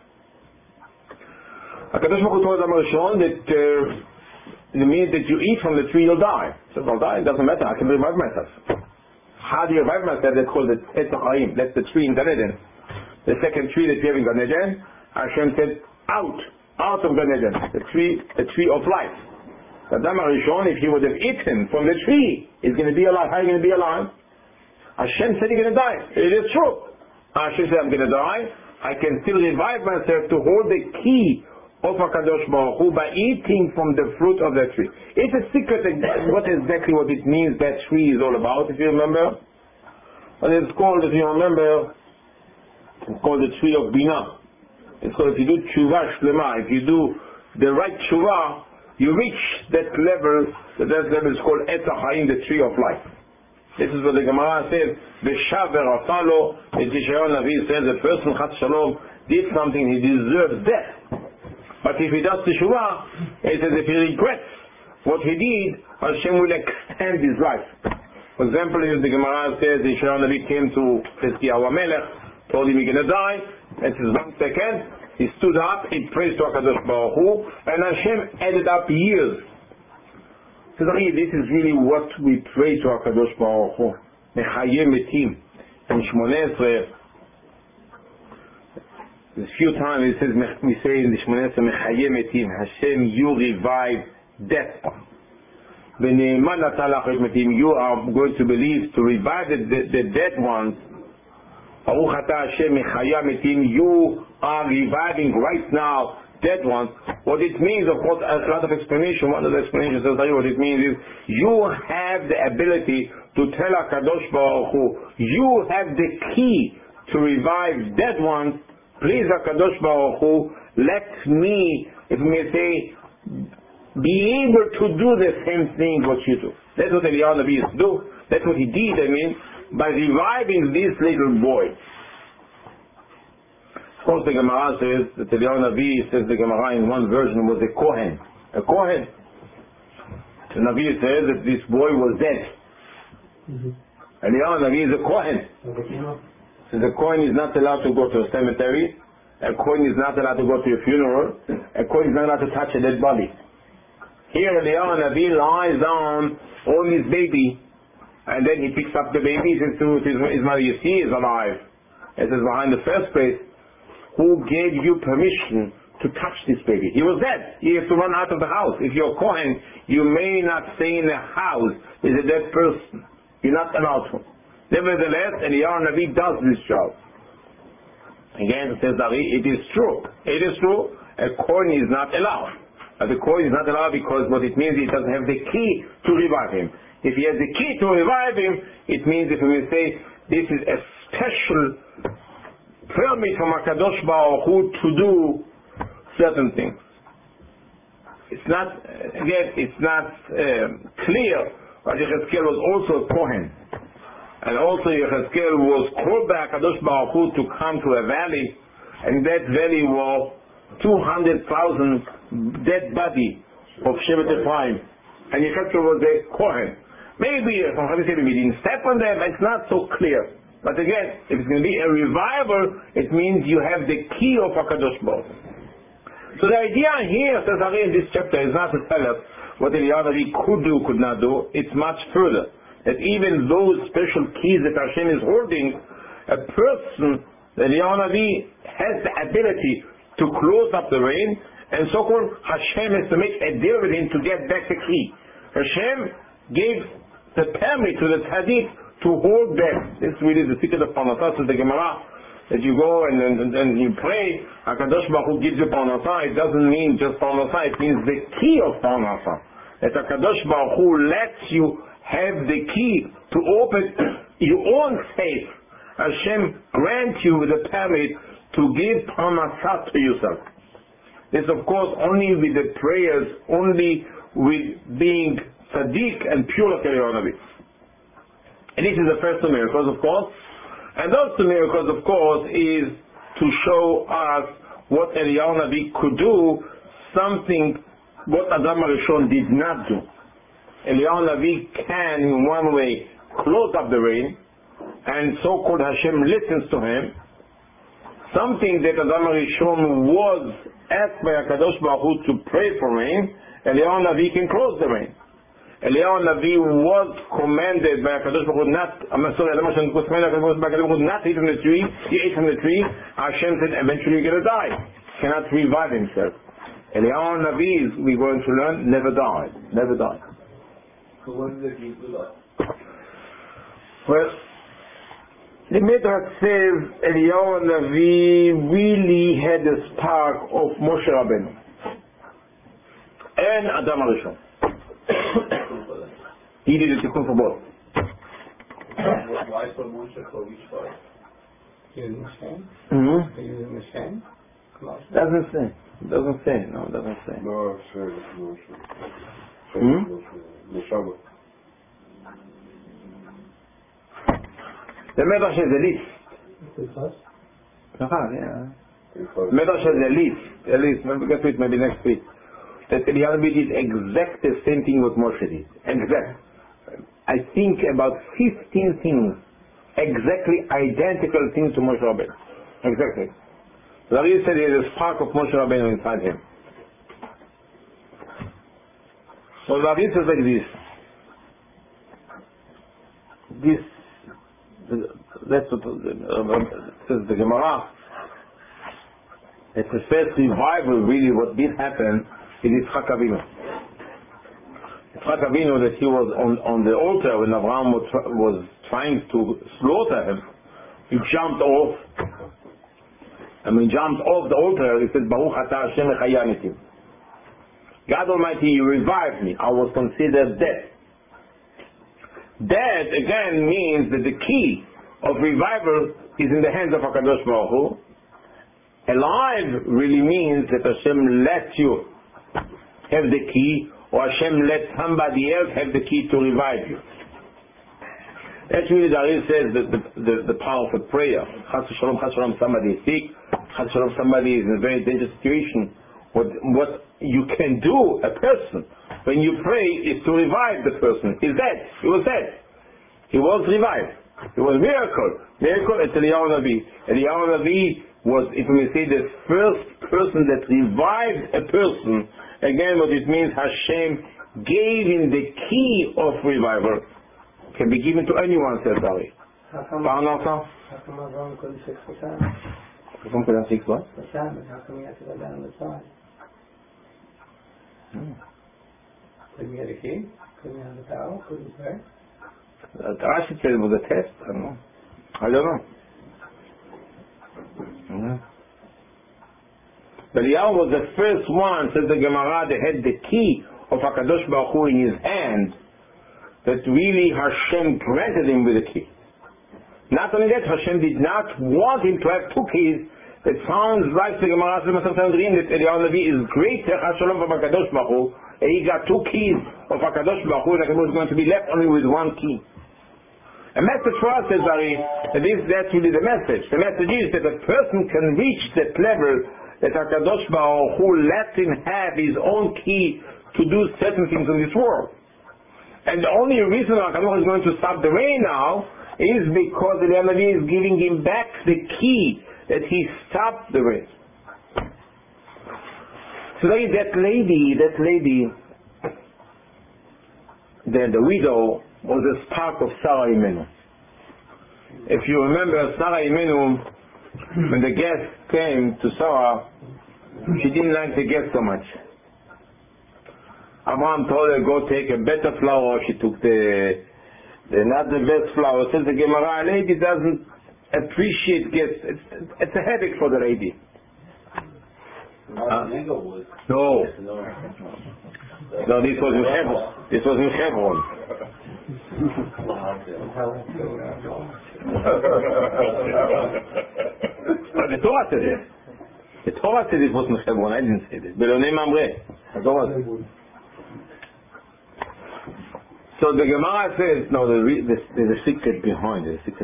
HaKadosh Baruch Hu told Adam Rishon that the minute that you eat from the tree, you'll die. So I'll die, it doesn't matter, I can revive myself. How do you revive myself? That's called the Etz HaChaim. That's the tree in Gan Eden. The second tree that we have in Gan Eden, Hashem said, out of Gan Eden, the tree of life. Adam Rishon, if he would have eaten from the tree, he's going to be alive. How are you going to be alive? Hashem said you're going to die. It is true. Hashem said I'm going to die. I can still revive myself to hold the key of HaKadosh Baruch Hu by eating from the fruit of that tree. It's a secret what exactly what it means that tree is all about, if you remember. But it's called, if you remember, it's called the tree of Binah. It's called, if you do tshuva shlema, if you do the right tshuva, you reach that level is called Etz HaChaim, the tree of life. This is what the Gemara says, V'shaver afalo, Yeshayahu Navi says, a person, Chat Shalom, did something, he deserves death. But if he does teshuvah, it says if he regrets what he did, Hashem will extend his life. For example, the Gemara says, Yeshayahu Navi came to Chizkiyahu HaMelech, told him he's going to die, and says 1 second, he stood up, he prayed to HaKadosh Baruch Hu, and Hashem added up years. So this is really what we pray to HaKadosh Baruch Hu. Mechayeh Metim. In Shmoneh Esrei, a few times it says, we say in the Shmoneh Esrei, Mechayeh Metim. Hashem, you revive death. V'ne'eman ata la'achayot metim. You are going to believe to revive the dead ones. Baruch ata Hashem Mechayeh Metim. You are reviving right now dead ones. What it means, of course, a lot of explanation. One of the explanations says what it means is you have the ability to tell HaKadosh Baruch Hu, you have the key to revive dead ones. Please, HaKadosh Baruch Hu, let me, if we may say, be able to do the same thing what you do. That's what Eliyahu Navi used to do. That's what he did, by reviving this little boy. Of course, the Gemara says that Eliyahu Navi says the Gemara in one version was a Kohen. A Kohen. The Navi says that this boy was dead. Eliyahu Navi is a Kohen. So the Kohen is not allowed to go to a cemetery. A Kohen is not allowed to go to a funeral. A Kohen is not allowed to touch a dead body. Here Eliyahu Navi lies down on his baby, and then he picks up the baby and says to his mother, you see, he's alive. It says behind the first place, who gave you permission to touch this baby? He was dead. He has to run out of the house. If you're a Kohen, you may not stay in the house with a dead person. You're not allowed to. Nevertheless, Eliyahu Navi does this job. Again, says Ari, it is true. It is true. A Kohen is not allowed. The Kohen is not allowed because what it means, he doesn't have the key to revive him. If he has the key to revive him, it means, if we say, this is a special permit from HaKadosh Baruch Hu to do certain things. It's not, again, it's not clear, but Yechezkel was also a Kohen. And also Yechezkel was called by HaKadosh Baruch Hu to come to a valley, and that valley was 200,000 dead body of Shevet Ephraim. And Yechezkel was a Kohen. Maybe, we didn't step on them, it's not so clear. But again, if it's going to be a revival, it means you have the key of HaKadosh Baruch Hu. So the idea here, says Ari in this chapter, is not to tell us what Eliyahu Navi could do, could not do. It's much further. That even those special keys that Hashem is holding, a person, Eliyahu Navi, has the ability to close up the rain, and so-called Hashem has to make a deal with him to get back the key. Hashem gave the permit to the tzaddik to hold them. This really is the secret of Parnassah, says the Gemara, that you go and you pray, HaKadosh Baruch Hu gives you Parnassah. It doesn't mean just Parnassah, it means the key of Parnassah. That HaKadosh Baruch Hu lets you have the key to open your own safe. Hashem grants you the permit to give Parnassah to yourself. This, of course, only with the prayers, only with being tzaddik and pure like Eliyahu Navi. And this is the first two miracles, of course. And those two miracles, of course, is to show us what Eliyahu Navi could do, something what Adam HaRishon did not do. Eliyahu Navi can, in one way, close up the rain, and so-called Hashem listens to him. Something that Adam HaRishon was asked by HaKadosh Baruch Hu to pray for rain, Eliyahu Navi can close the rain. Eliyahu Navi was commanded by HaKadosh Baruch Hu not to eat from the tree. He ate from the tree. Hashem said, eventually you're going to die. He cannot revive himself. Eliyahu Navi, we're going to learn, never died. Never died. So what is the key to that? Well, The Midrash says Eliyahu Navi really had a spark of Moshe Rabbeinu and Adam HaRishon. He did the tikkun for both. Why for Moshe, for which part? Doesn't say. Doesn't say. No, it doesn't say. No, say Moshe. Moshe. The Midrash has a list. Midrash has a list. Maybe get to it maybe next week. That Eliyahu Navi did exact the same thing what Moshe did. Exact. I think about 15 things. Exactly identical things to Moshe Rabbeinu. Exactly. Zari said he has a spark of Moshe Rabbeinu inside him. So Zari says like this. That's what says the Gemara. It's the first revival, really, what did happen is Yitzchak Avinu. Yitzchak Avinu, that he was on the altar when Abraham was trying to slaughter him, he jumped off. And when he jumped off the altar, he said, Baruch atah Hashem echayanitim. God Almighty, you revived me. I was considered dead. Dead again means that the key of revival is in the hands of HaKadosh Baruch Hu. Alive really means that Hashem let you have the key, or Hashem let somebody else have the key to revive you. That's really Darius says the power of a prayer. Chas v'shalom, somebody is sick. Chas v'shalom, somebody is in a very dangerous situation. What you can do, a person, when you pray, is to revive the person. He's dead. He was dead. He was revived. It was a miracle. Miracle at Eliyahu Navi. Eliyahu Navi was, if we may say, the first person that revived a person. Again, what it means, Hashem gave him the key of revival. Can be given to anyone, says Dari. How come Abraham couldn't fix the time? How come couldn't fix what? The time, how come he had to go down the side? Couldn't get a key? Couldn't have the power? Couldn't pray? Rashi said it was a test. I don't know. But Eliyahu was the first one, says the Gemara, that had the key of HaKadosh Baruch Hu in his hand, that really Hashem granted him with the key. Not only that, Hashem did not want him to have two keys. That sounds like the Gemara says that Eliyahu Navi is greater Hashalom from HaKadosh Baruch Hu, and he got two keys of HaKadosh Baruch Hu, and HaKadosh is going to be left only with one key. A message for us is, Ari, that's really the message. The message is that a person can reach that level that HaKadosh Baruch Hu lets him have his own key to do certain things in this world. And the only reason HaKadosh is going to stop the rain now is because Eliyahu Navi is giving him back the key that he stopped the rain. Today that lady, the widow, was a spark of Sarah Imenu. If you remember, Sarah Imenu, when the guest came to Sarah, she didn't like the guest so much. Abraham told her, go take a better flower. She took not the best flower. Says the Gemara, a lady doesn't appreciate guests. It's a headache for the lady. No, this was in Hebron. The Torah said it. The Torah said it was in Hebron. I didn't say this. Belonei Mamre. The Torah said it. So the Gemara says, no, there's a secret behind it. The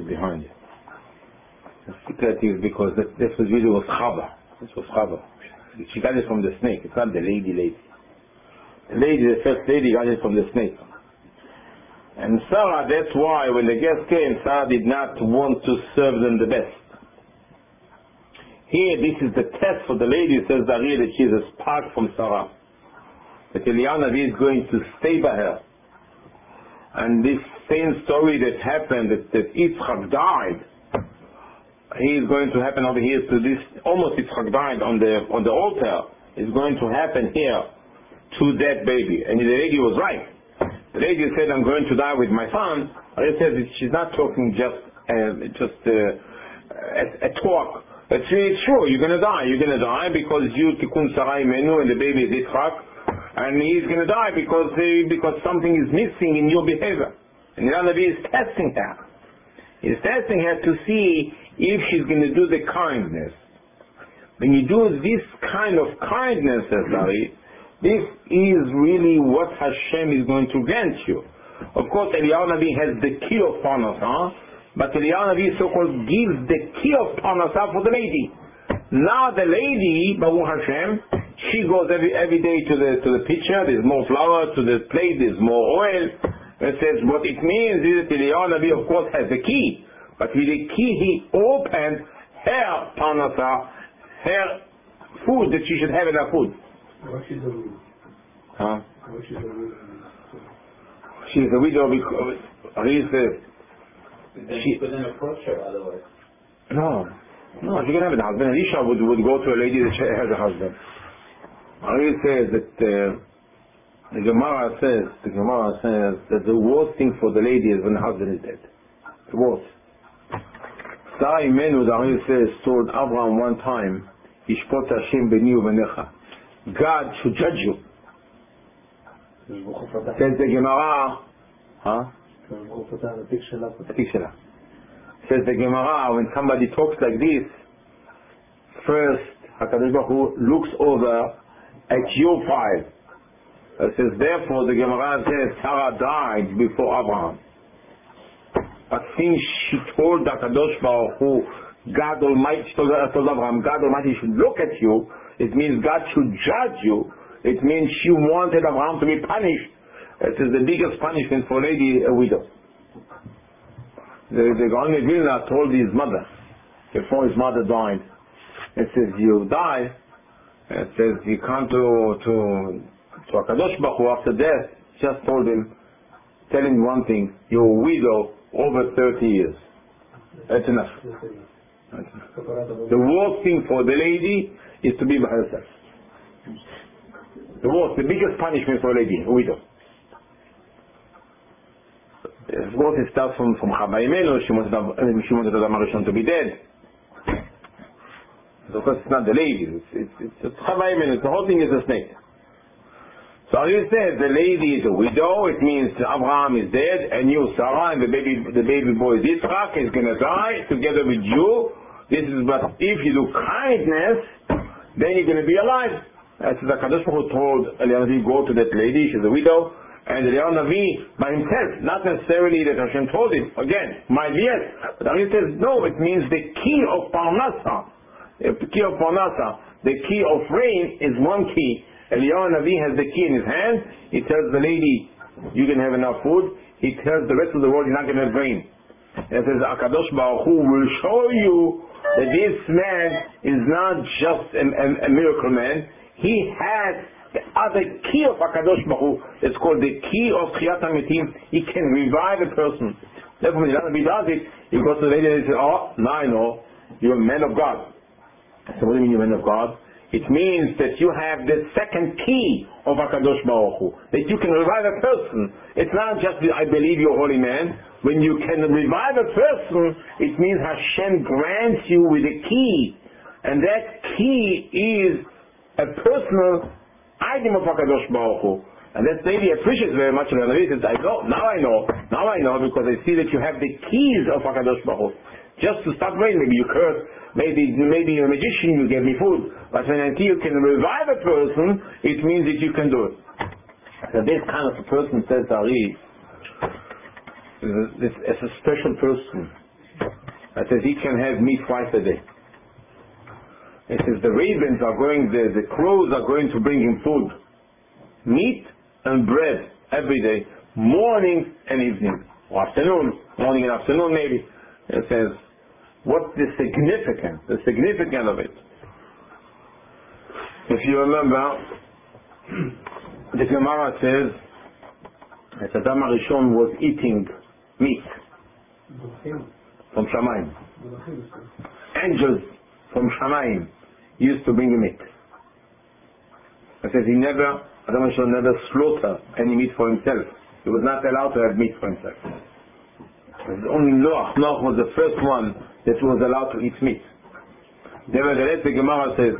secret is because this really was Chava. This was Chava. She got it from the snake. It's not the lady. The first lady got it from the snake. And Sarah, that's why when the guest came, Sarah did not want to serve them the best. Here, this is the test for the lady, says Dari, that she is a spark from Sarah. That Eliyahu Navi is going to stay by her. And this same story that happened, that Yitzchak died, he is going to happen over here to this, almost Yitzchak died on the altar, is going to happen here to that baby. And the lady was right. The lady said, I'm going to die with my son. But it says that she's not talking just a talk. It's really true. You're going to die. You're going to die because you tikkun sarai menu and the baby is Yitzchak, and he's going to die because something is missing in your behavior. And the Navi is testing her. He's testing her to see if she's going to do the kindness. When you do this kind of kindness, this is really what Hashem is going to grant you. Of course, Eliyahu Navi has the key of Parnasah, but Eliyahu Navi so-called gives the key of Parnasah for the lady. Now the lady, Baruch Hashem, she goes every day to the pitcher. There's more flour, to the plate. There's more oil. It says what it means is that Eliyahu Navi, of course, has the key, but with the key he opened her Parnasah, her food that she should have in her food. What she's a widow? Huh? What she's a widow? She's a widow because he says. She couldn't approach her otherwise. No, she can have a husband. Elisha would go to a lady that has a husband. He says that the Gemara says that the worst thing for the lady is when the husband is dead. The worst. Sarai Imenu, the Ari says, told Abraham one time, Yishpot Hashem beni u'benecha. God should judge you. Says the Gemara, says the Gemara, when somebody talks like this, first HaKadosh Baruch Hu looks over at your file. It says, therefore the Gemara says Sarah died before Abraham. But since she told HaKadosh Baruch Hu, God Almighty, told Abraham, God Almighty should look at you, it means God should judge you. It means she wanted Abraham to be punished. It is the biggest punishment for a lady, a widow. The Gaon Vilna told his mother, before his mother died, it says, you die, it says, you come to HaKadosh Baruch Hu after death, just tell him one thing, you're a widow over 30 years. That's enough. The worst thing for the lady is to be by herself. The biggest punishment for a lady, a widow. Of course, it starts from Chava Imenu. She wanted Adam HaRishon to be dead. So of course, it's not the lady. It's Chava Imenu. The whole thing is a snake. So as you said, the lady is a widow. It means Abraham is dead, and you, Sarah, and the baby boy Yitzchak is going to die together with you. But if you do kindness, then you're going to be alive. As the HaKadosh Baruch Hu told Eliyahu Navi, go to that lady. She's a widow. And Eliyahu Navi by himself, not necessarily that Hashem told him. Again, yes. But Ari says, no, it means the key of Parnasah. The key of Parnasah. The key of rain is one key. Eliyahu Navi has the key in his hand. He tells the lady, you can have enough food. He tells the rest of the world, you're not going to have rain. And it says, HaKadosh Baruch Hu will show you that this man is not just a miracle man. He has the other key of HaKadosh Baruch Hu. It's called the key of Chiyat HaMetim. He can revive a person. Therefore, when he does it, he goes to the lady and says, oh, now I know, you're a man of God. So what do you mean you're a man of God? It means that you have the second key of HaKadosh Baruch Hu, that you can revive a person. It's not just, I believe you're a holy man. When you can revive a person, it means Hashem grants you with a key. And that key is a personal item of HaKadosh Baruch Hu. And that lady appreciates very much. And he says, now I know, because I see that you have the keys of HaKadosh Baruch Hu. Just to stop rain, maybe you curse, maybe you're a magician, you give me food. But when until you can revive a person, it means that you can do it. So this kind of a person, says Ari, is a special person. That says he can have meat twice a day. It says the ravens are going, the crows are going to bring him food. Meat and bread every day, morning and evening, or afternoon, morning and afternoon maybe. It says, what's the significance of it? If you remember, the Gemara says that Adam HaRishon was eating meat from Shamayim. Angels from Shamayim used to bring him meat. It says Adam HaRishon never slaughtered any meat for himself. He was not allowed to have meat for himself. Only Noach was the first one that was allowed to eat meat. Nevertheless, the Gemara says,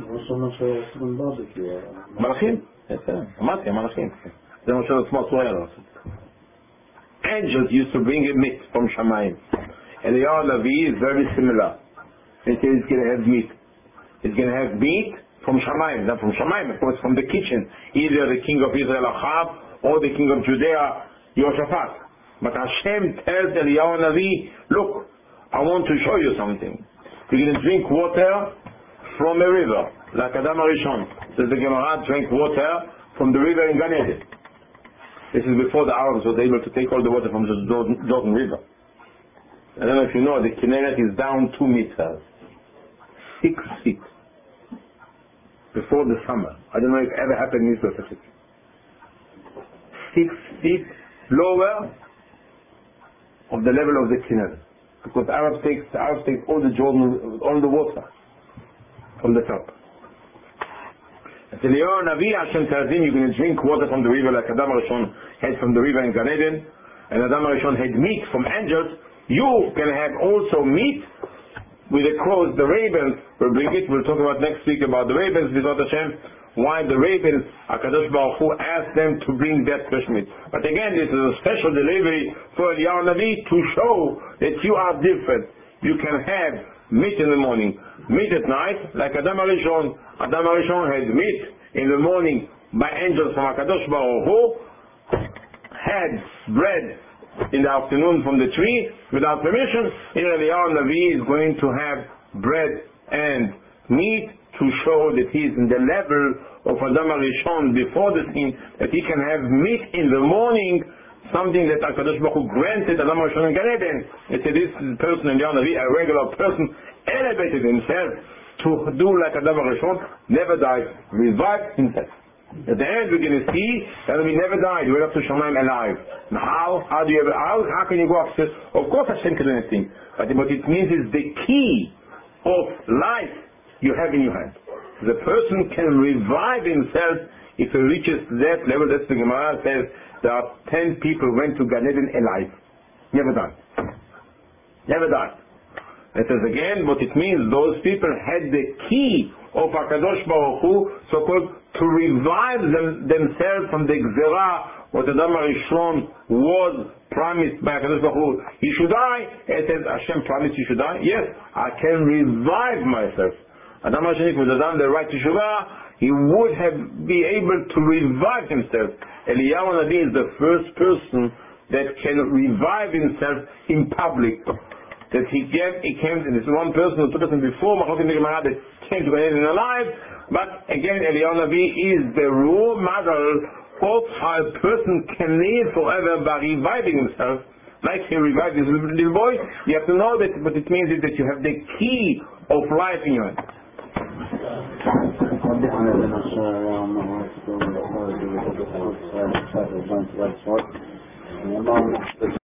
Malachim? אמרתי, מלאכים. זה מה שעצמו אסור היה לעשות. Angels used to bring a meat from Shamayim. Eliyahu Navi is very similar. He says he's going to have meat. He's going to have meat from Shamayim. Not from Shamayim, of course, from the kitchen. Either the king of Israel, Achab, or the king of Judea, Yehoshaphat. But Hashem tells Eliyahu Navi, look, I want to show you something. You're going to drink water from a river, like Adam Arishon. Says the Gemara, drank water from the river in Gan Eden. This is before the Arabs were able to take all the water from the Jordan River. I don't know if you know, the Kinneret is down 2 meters, 6 feet, before the summer. I don't know if it ever happened in Israel. 6 feet lower of the level of the Kinneret, because the Arabs take all the Jordan, all the water from the top. And to Eliyahu Navi, Hashem tells him, you're going to drink water from the river like Adam Arishon had from the river in Gan Eden, and Adam Arishon had meat from angels. You can have also meat with the crows, the ravens will bring it. We'll talk about next week about the ravens, B'ezrat Hashem, why the ravens, HaKadosh Baruch Hu asked them to bring that fresh meat. But again, this is a special delivery for Eliyahu Navi to show that you are different. You can have meat in the morning, meat at night, like Adam Arishon. Adam Arishon had meat in the morning by angels from HaKadosh Baruch Hu, had bread in the afternoon from the tree without permission. Here Eliyahu Navi is going to have bread and meat to show that he is in the level of Adam Arishon before the sin, that he can have meat in the morning, something that HaKadosh Baruch Hu granted Adam Arishon in Gan Eden. It said this person, Eliyahu Navi, a regular person, elevated himself to do like Adam Arishon, never died, revived himself. At the end we're going to see that he never died. He went up to Shamayim alive. Now, how can you go upstairs? Of course Hashem can do anything, but what it means is the key of life you have in your hand. The person can revive himself if he reaches that level. That's the Gemara says there are 10 people went to Gan Eden alive. Never died. Never died. It says again, what it means, those people had the key of HaKadosh Baruch Hu, so-called, to revive themselves from the Gzerah, what Adam Arishon was promised by HaKadosh Baruch Hu. He should die. It says, Hashem promised he should die. Yes, I can revive myself. Adam Arishon, if he would have done the right Teshuvah, he would have been able to revive himself. Eliyahu Navi is the first person that can revive himself in public. That he came, and this is one person or two persons before Machloket in the Gemara that came to Gan Eden alive, but again Eliyahu Navi is the role model of how a person can live forever by reviving himself, like he revived his little boy. You have to know that what it means is that you have the key of life in your hand.